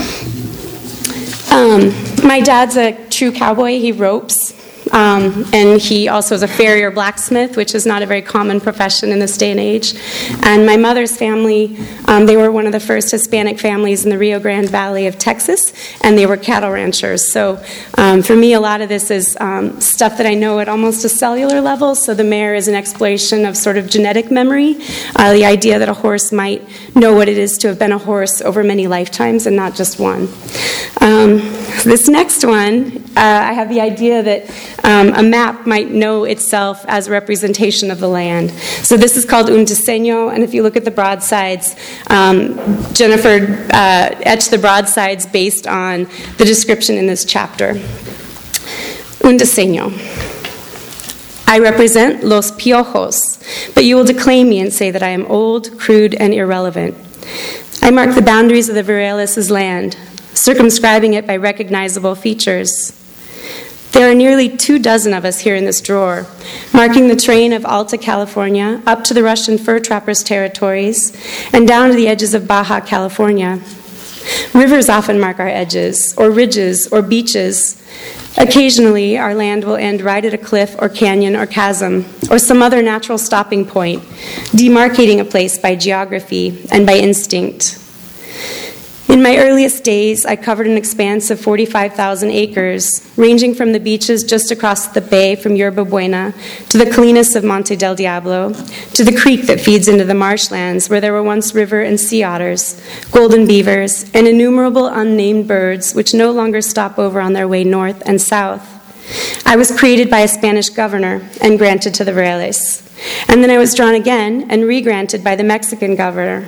Um, my dad's a true cowboy. He ropes. Um, and he also is a farrier blacksmith, which is not a very common profession in this day and age. And my mother's family, um, they were one of the first Hispanic families in the Rio Grande Valley of Texas, and they were cattle ranchers. So um, for me, a lot of this is um, stuff that I know at almost a cellular level. So the mare is an exploration of sort of genetic memory, uh, the idea that a horse might know what it is to have been a horse over many lifetimes and not just one. Um, this next one, uh, I have the idea that Um, a map might know itself as a representation of the land. So this is called un diseño, and if you look at the broadsides, um, Jennifer uh, etched the broadsides based on the description in this chapter. Un diseño. I represent los piojos, but you will declaim me and say that I am old, crude, and irrelevant. I mark the boundaries of the Vireles' land, circumscribing it by recognizable features. There are nearly two dozen of us here in this drawer, marking the terrain of Alta California up to the Russian fur trappers' territories and down to the edges of Baja California. Rivers often mark our edges, or ridges, or beaches. Occasionally, our land will end right at a cliff or canyon or chasm, or some other natural stopping point, demarcating a place by geography and by instinct. In my earliest days, I covered an expanse of forty-five thousand acres, ranging from the beaches just across the bay from Yerba Buena to the colinas of Monte del Diablo, to the creek that feeds into the marshlands where there were once river and sea otters, golden beavers, and innumerable unnamed birds which no longer stop over on their way north and south. I was created by a Spanish governor and granted to the Vireles, and then I was drawn again and re-granted by the Mexican governor.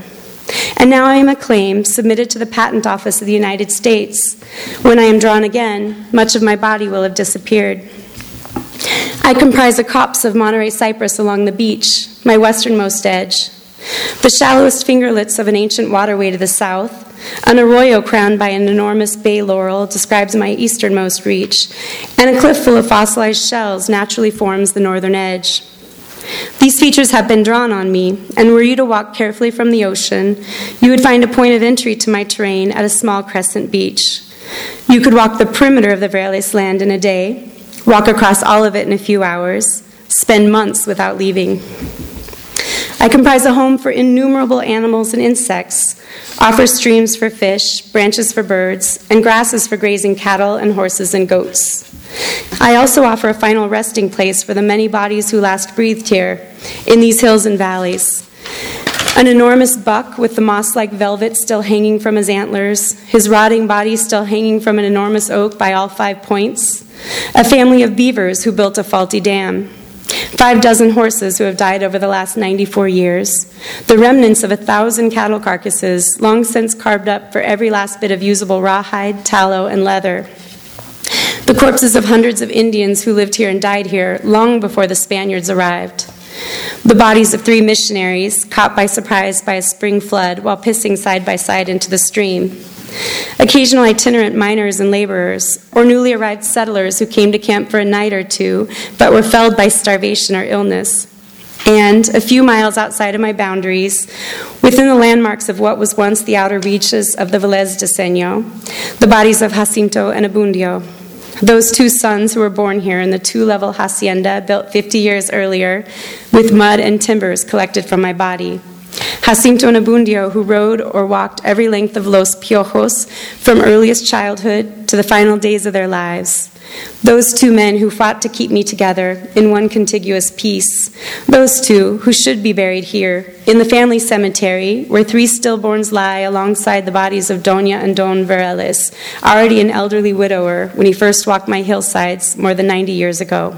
And now I am a claim submitted to the Patent Office of the United States. When I am drawn again, much of my body will have disappeared. I comprise a copse of Monterey cypress along the beach, my westernmost edge. The shallowest fingerlets of an ancient waterway to the south, an arroyo crowned by an enormous bay laurel describes my easternmost reach, and a cliff full of fossilized shells naturally forms the northern edge. These features have been drawn on me, and were you to walk carefully from the ocean, you would find a point of entry to my terrain at a small crescent beach. You could walk the perimeter of the Varales land in a day, walk across all of it in a few hours, spend months without leaving. I comprise a home for innumerable animals and insects, offer streams for fish, branches for birds, and grasses for grazing cattle and horses and goats. I also offer a final resting place for the many bodies who last breathed here, in these hills and valleys. An enormous buck with the moss-like velvet still hanging from his antlers, his rotting body still hanging from an enormous oak by all five points. A family of beavers who built a faulty dam. Five dozen horses who have died over the last ninety-four years. The remnants of a thousand cattle carcasses, long since carved up for every last bit of usable rawhide, tallow, and leather. The corpses of hundreds of Indians who lived here and died here long before the Spaniards arrived. The bodies of three missionaries caught by surprise by a spring flood while pissing side by side into the stream. Occasional itinerant miners and laborers, or newly arrived settlers who came to camp for a night or two but were felled by starvation or illness. And a few miles outside of my boundaries, within the landmarks of what was once the outer reaches of the Velez de Seño, the bodies of Jacinto and Abundio. Those two sons who were born here in the two-level hacienda built fifty years earlier with mud and timbers collected from my body. Jacinto and Abundio, who rode or walked every length of Los Piojos from earliest childhood to the final days of their lives. Those two men who fought to keep me together in one contiguous piece. Those two who should be buried here, in the family cemetery, where three stillborns lie alongside the bodies of Doña and Don Varales, already an elderly widower when he first walked my hillsides more than ninety years ago.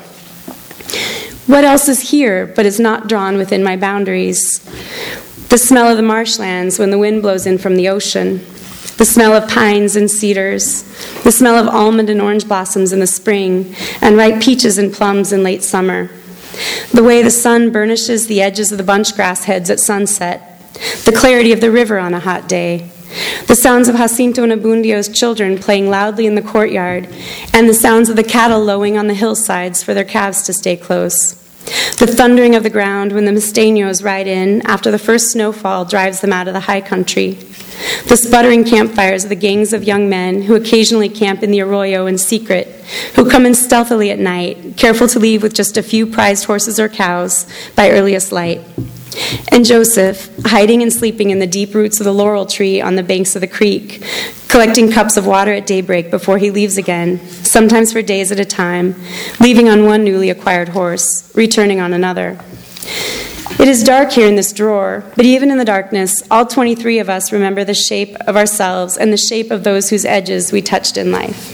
What else is here but is not drawn within my boundaries? The smell of the marshlands when the wind blows in from the ocean. The smell of pines and cedars. The smell of almond and orange blossoms in the spring, and ripe peaches and plums in late summer. The way the sun burnishes the edges of the bunch grass heads at sunset. The clarity of the river on a hot day. The sounds of Jacinto and Abundio's children playing loudly in the courtyard, and the sounds of the cattle lowing on the hillsides for their calves to stay close. The thundering of the ground when the Misteños ride in after the first snowfall drives them out of the high country. The sputtering campfires of the gangs of young men who occasionally camp in the arroyo in secret, who come in stealthily at night, careful to leave with just a few prized horses or cows by earliest light. And Joseph, hiding and sleeping in the deep roots of the laurel tree on the banks of the creek, collecting cups of water at daybreak before he leaves again, sometimes for days at a time, leaving on one newly acquired horse, returning on another. It is dark here in this drawer, but even in the darkness, all twenty-three of us remember the shape of ourselves and the shape of those whose edges we touched in life.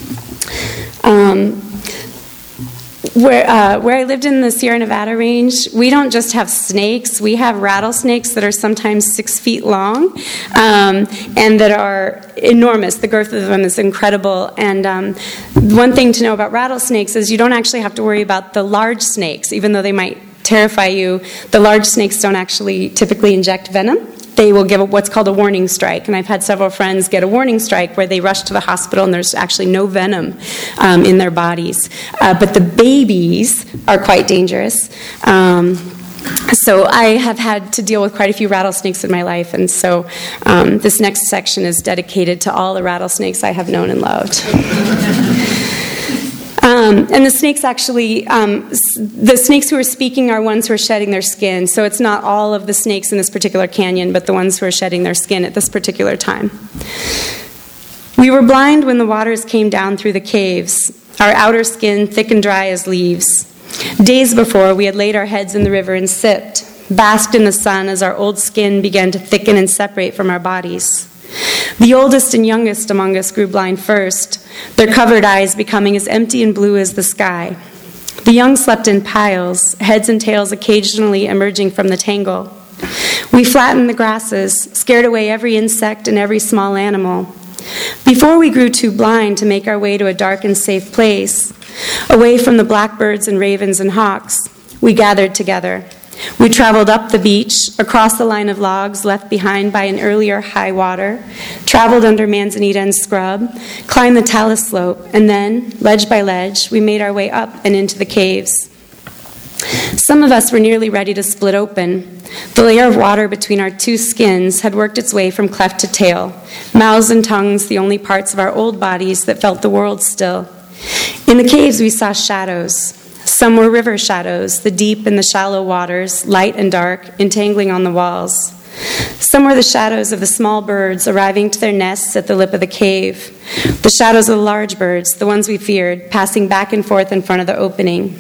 Um, Where, uh, where I lived in the Sierra Nevada range, we don't just have snakes, we have rattlesnakes that are sometimes six feet long um, and that are enormous. The girth of them is incredible. And um, one thing to know about rattlesnakes is you don't actually have to worry about the large snakes, even though they might terrify you. The large snakes don't actually typically inject venom. They will give a, what's called a warning strike. And I've had several friends get a warning strike where they rush to the hospital and there's actually no venom um, in their bodies. Uh, but the babies are quite dangerous. Um, so I have had to deal with quite a few rattlesnakes in my life. And so um, this next section is dedicated to all the rattlesnakes I have known and loved. Um, and the snakes actually, um, the snakes who are speaking are ones who are shedding their skin. So it's not all of the snakes in this particular canyon, but the ones who are shedding their skin at this particular time. We were blind when the waters came down through the caves, our outer skin thick and dry as leaves. Days before, we had laid our heads in the river and sipped, basked in the sun as our old skin began to thicken and separate from our bodies. The oldest and youngest among us grew blind first, their covered eyes becoming as empty and blue as the sky. The young slept in piles, heads and tails occasionally emerging from the tangle. We flattened the grasses, scared away every insect and every small animal. Before we grew too blind to make our way to a dark and safe place, away from the blackbirds and ravens and hawks, we gathered together. We traveled up the beach, across the line of logs left behind by an earlier high water, traveled under manzanita and scrub, climbed the talus slope, and then, ledge by ledge, we made our way up and into the caves. Some of us were nearly ready to split open. The layer of water between our two skins had worked its way from cleft to tail, mouths and tongues the only parts of our old bodies that felt the world still. In the caves we saw shadows. Some were river shadows, the deep and the shallow waters, light and dark, entangling on the walls. Some were the shadows of the small birds arriving to their nests at the lip of the cave, the shadows of the large birds, the ones we feared, passing back and forth in front of the opening.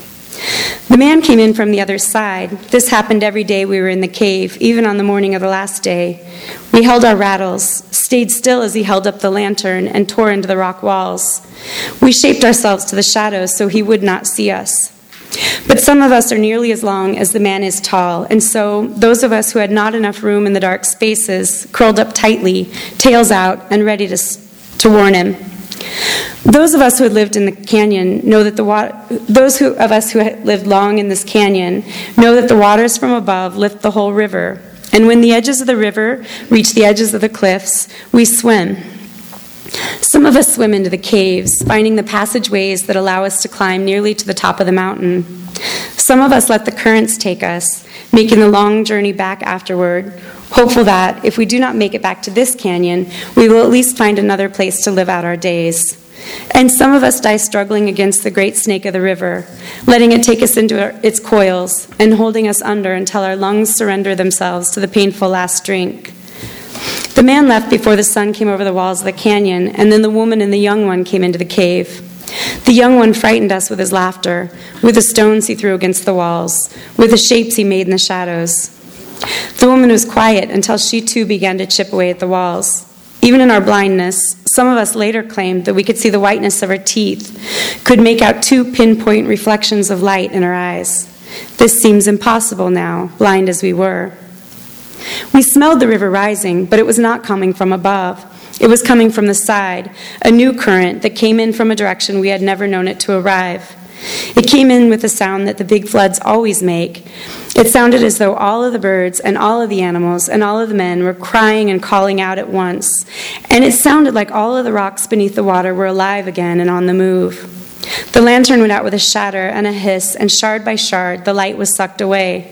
The man came in from the other side. This happened every day we were in the cave, even on the morning of the last day. We held our rattles, stayed still as he held up the lantern and tore into the rock walls. We shaped ourselves to the shadows so he would not see us. But some of us are nearly as long as the man is tall, and so those of us who had not enough room in the dark spaces curled up tightly, tails out, and ready to, to warn him. Those of us who had lived in the canyon know that the wa- those who, of us who had lived long in this canyon know that the waters from above lift the whole river. And when the edges of the river reach the edges of the cliffs, we swim. Some of us swim into the caves, finding the passageways that allow us to climb nearly to the top of the mountain. Some of us let the currents take us, making the long journey back afterward, hopeful that, if we do not make it back to this canyon, we will at least find another place to live out our days. And some of us die struggling against the great snake of the river, letting it take us into our, its coils and holding us under until our lungs surrender themselves to the painful last drink. The man left before the sun came over the walls of the canyon, and then the woman and the young one came into the cave. The young one frightened us with his laughter, with the stones he threw against the walls, with the shapes he made in the shadows. The woman was quiet until she too began to chip away at the walls. Even in our blindness, some of us later claimed that we could see the whiteness of her teeth, could make out two pinpoint reflections of light in her eyes. This seems impossible now, blind as we were. We smelled the river rising, but it was not coming from above. It was coming from the side, a new current that came in from a direction we had never known it to arrive. It came in with the sound that the big floods always make. It sounded as though all of the birds and all of the animals and all of the men were crying and calling out at once. And it sounded like all of the rocks beneath the water were alive again and on the move. The lantern went out with a shatter and a hiss, and shard by shard the light was sucked away.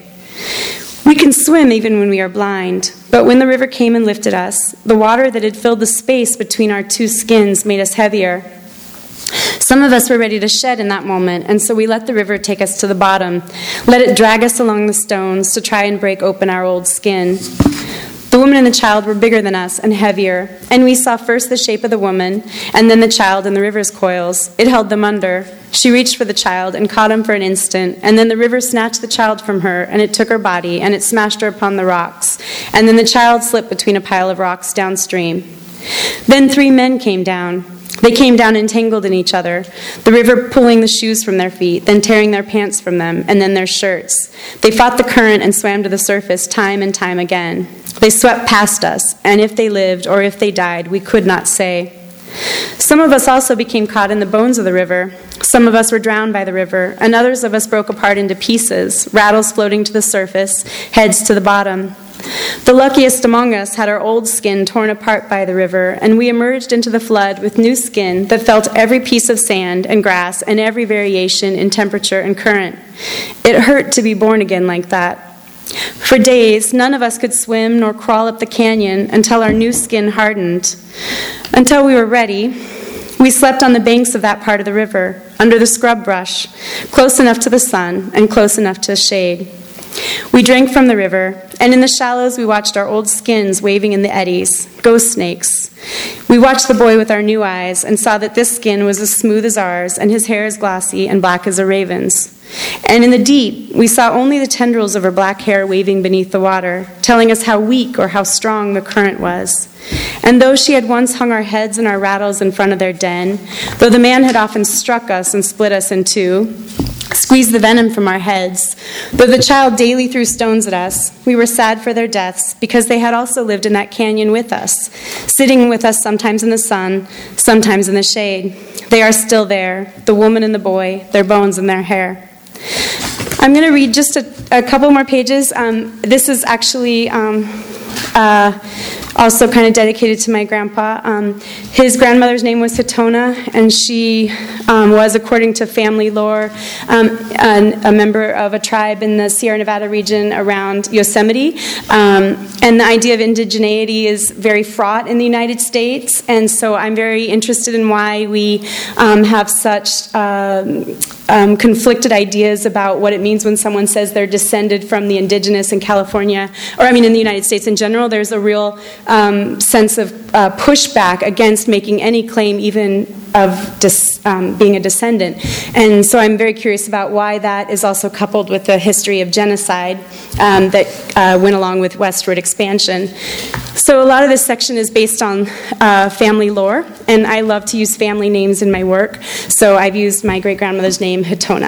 We can swim even when we are blind, but when the river came and lifted us, the water that had filled the space between our two skins made us heavier. Some of us were ready to shed in that moment, and so we let the river take us to the bottom, let it drag us along the stones to try and break open our old skin. The woman and the child were bigger than us and heavier, and we saw first the shape of the woman, and then the child in the river's coils. It held them under. She reached for the child and caught him for an instant, and then the river snatched the child from her, and it took her body, and it smashed her upon the rocks, and then the child slipped between a pile of rocks downstream. Then three men came down. They came down entangled in each other, the river pulling the shoes from their feet, then tearing their pants from them, and then their shirts. They fought the current and swam to the surface time and time again. They swept past us, and if they lived or if they died, we could not say. Some of us also became caught in the bones of the river. Some of us were drowned by the river, and others of us broke apart into pieces, rattles floating to the surface, heads to the bottom. The luckiest among us had our old skin torn apart by the river, and we emerged into the flood with new skin that felt every piece of sand and grass and every variation in temperature and current. It hurt to be born again like that. For days, none of us could swim nor crawl up the canyon until our new skin hardened. Until we were ready, we slept on the banks of that part of the river, under the scrub brush, close enough to the sun and close enough to shade. We drank from the river, and in the shallows we watched our old skins waving in the eddies, ghost snakes. We watched the boy with our new eyes and saw that this skin was as smooth as ours, and his hair as glossy and black as a raven's. And in the deep, we saw only the tendrils of her black hair waving beneath the water, telling us how weak or how strong the current was. And though she had once hung our heads and our rattles in front of their den, though the man had often struck us and split us in two, squeeze the venom from our heads. Though the child daily threw stones at us, we were sad for their deaths because they had also lived in that canyon with us, sitting with us sometimes in the sun, sometimes in the shade. They are still there, the woman and the boy, their bones and their hair. I'm going to read just a, a couple more pages. Um, this is actually um, uh, also kind of dedicated to my grandpa. Um, his grandmother's name was Hitona, and she um, was, according to family lore, um, an, a member of a tribe in the Sierra Nevada region around Yosemite. Um, and the idea of indigeneity is very fraught in the United States, and so I'm very interested in why we um, have such um, um, conflicted ideas about what it means when someone says they're descended from the indigenous in California, or I mean in the United States in general. There's a real um, sense of uh, pushback against making any claim even of dis, um, being a descendant. And so I'm very curious about why that is also coupled with the history of genocide um, that uh, went along with westward expansion. So a lot of this section is based on uh, family lore, and I love to use family names in my work, so I've used my great-grandmother's name, Hitona.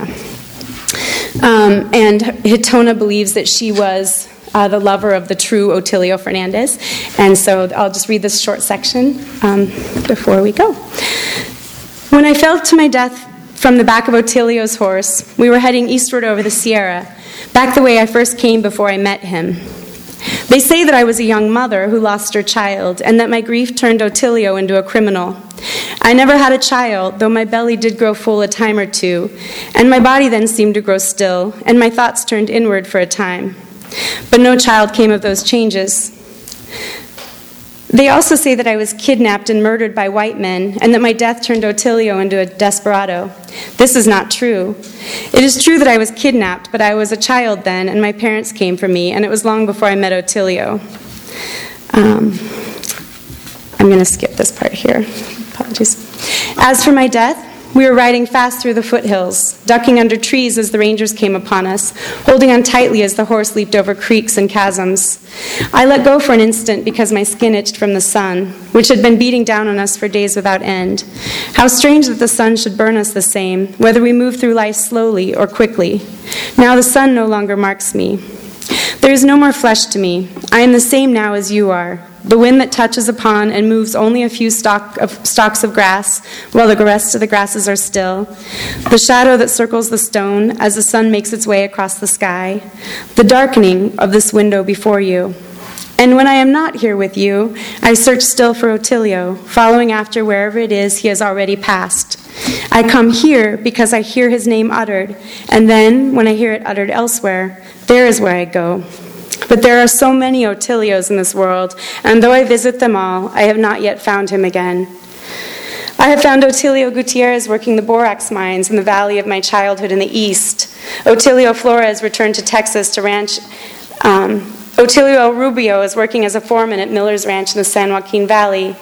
Um, and Hitona believes that she was uh, the lover of the true Otilio Fernandez, and so I'll just read this short section um, before we go. When I fell to my death from the back of Otilio's horse, we were heading eastward over the Sierra, back the way I first came before I met him. They say that I was a young mother who lost her child, and that my grief turned Otilio into a criminal. I never had a child, though my belly did grow full a time or two, and my body then seemed to grow still, and my thoughts turned inward for a time. But no child came of those changes. They also say that I was kidnapped and murdered by white men, and that my death turned Otilio into a desperado. This is not true. It is true that I was kidnapped, but I was a child then, and my parents came for me, and it was long before I met Otilio. Um, I'm going to skip this part here. Apologies. As for my death, we were riding fast through the foothills, ducking under trees as the rangers came upon us, holding on tightly as the horse leaped over creeks and chasms. I let go for an instant because my skin itched from the sun, which had been beating down on us for days without end. How strange that the sun should burn us the same, whether we move through life slowly or quickly. Now the sun no longer marks me. There is no more flesh to me. I am the same now as you are. The wind that touches upon and moves only a few stalk of, stalks of grass, while the rest of the grasses are still. The shadow that circles the stone as the sun makes its way across the sky. The darkening of this window before you. And when I am not here with you, I search still for Otilio, following after wherever it is he has already passed. I come here because I hear his name uttered, and then, when I hear it uttered elsewhere, there is where I go. But there are so many Otilios in this world, and though I visit them all, I have not yet found him again. I have found Otilio Gutierrez working the borax mines in the valley of my childhood in the east. Otilio Flores returned to Texas to ranch. Um, Otilio Rubio is working as a foreman at Miller's Ranch in the San Joaquin Valley.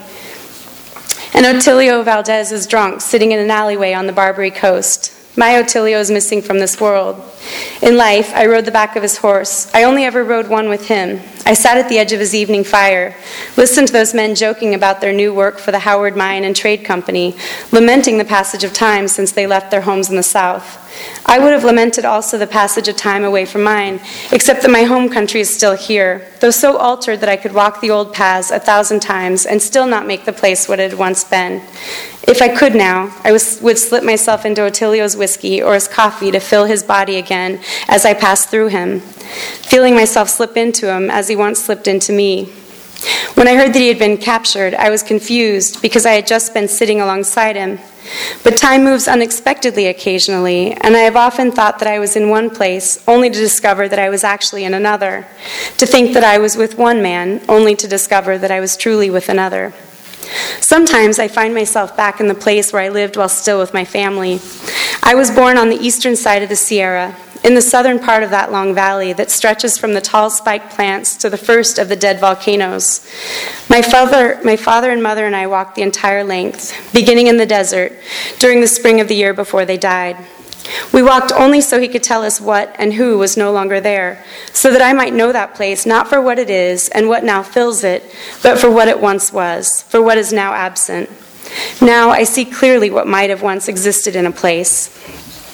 And Otilio Valdez is drunk, sitting in an alleyway on the Barbary Coast. My Otilio is missing from this world. In life, I rode the back of his horse. I only ever rode one with him. I sat at the edge of his evening fire, listened to those men joking about their new work for the Howard Mine and Trade Company, lamenting the passage of time since they left their homes in the South. I would have lamented also the passage of time away from mine, except that my home country is still here, though so altered that I could walk the old paths a thousand times and still not make the place what it had once been. If I could now, I was, would slip myself into Otilio's whiskey or his coffee to fill his body again as I passed through him, feeling myself slip into him as he once slipped into me. When I heard that he had been captured, I was confused because I had just been sitting alongside him. But time moves unexpectedly occasionally, and I have often thought that I was in one place only to discover that I was actually in another, to think that I was with one man only to discover that I was truly with another. Sometimes I find myself back in the place where I lived while still with my family. I was born on the eastern side of the Sierra, in the southern part of that long valley that stretches from the tall spiked plants to the first of the dead volcanoes. My father, my father and mother and I walked the entire length, beginning in the desert, during the spring of the year before they died. We walked only so he could tell us what and who was no longer there, so that I might know that place not for what it is and what now fills it, but for what it once was, for what is now absent. Now I see clearly what might have once existed in a place.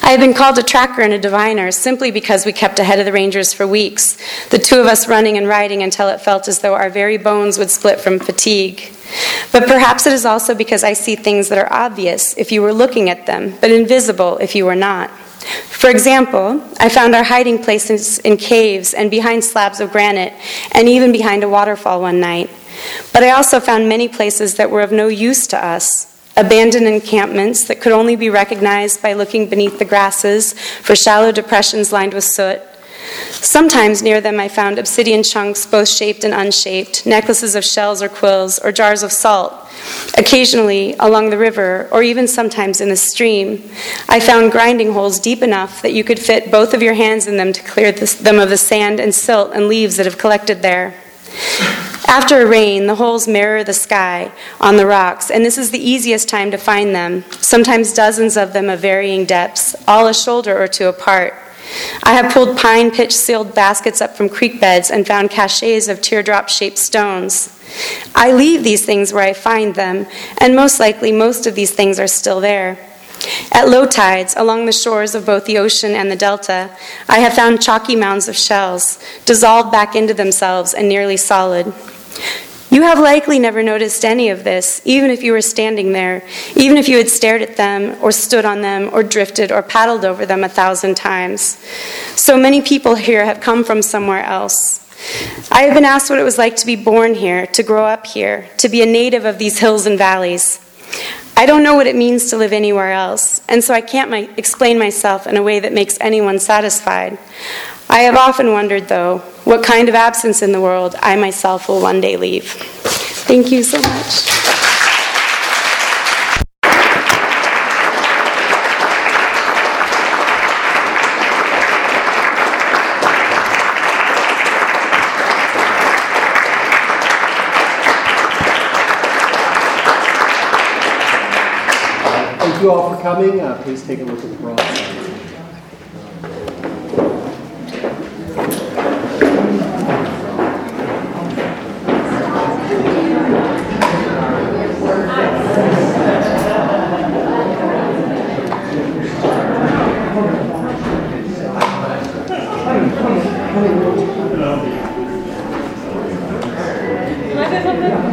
I had been called a tracker and a diviner simply because we kept ahead of the Rangers for weeks, the two of us running and riding until it felt as though our very bones would split from fatigue. But perhaps it is also because I see things that are obvious if you were looking at them, but invisible if you were not. For example, I found our hiding places in caves and behind slabs of granite, and even behind a waterfall one night. But I also found many places that were of no use to us. Abandoned encampments that could only be recognized by looking beneath the grasses for shallow depressions lined with soot. Sometimes near them I found obsidian chunks, both shaped and unshaped, necklaces of shells or quills, or jars of salt. Occasionally, along the river, or even sometimes in the stream, I found grinding holes deep enough that you could fit both of your hands in them to clear them of the sand and silt and leaves that have collected there. After a rain, the holes mirror the sky on the rocks, and this is the easiest time to find them, sometimes dozens of them of varying depths, all a shoulder or two apart. I have pulled pine pitch-sealed baskets up from creek beds and found caches of teardrop-shaped stones. I leave these things where I find them, and most likely most of these things are still there. At low tides, along the shores of both the ocean and the delta, I have found chalky mounds of shells, dissolved back into themselves and nearly solid. You have likely never noticed any of this, even if you were standing there, even if you had stared at them, or stood on them, or drifted, or paddled over them a thousand times. So many people here have come from somewhere else. I have been asked what it was like to be born here, to grow up here, to be a native of these hills and valleys. I don't know what it means to live anywhere else, and so I can't my, explain myself in a way that makes anyone satisfied. I have often wondered, though, what kind of absence in the world I myself will one day leave. Thank you so much. Thank you all for coming. Uh, please take a look at the broadside. Can I say something?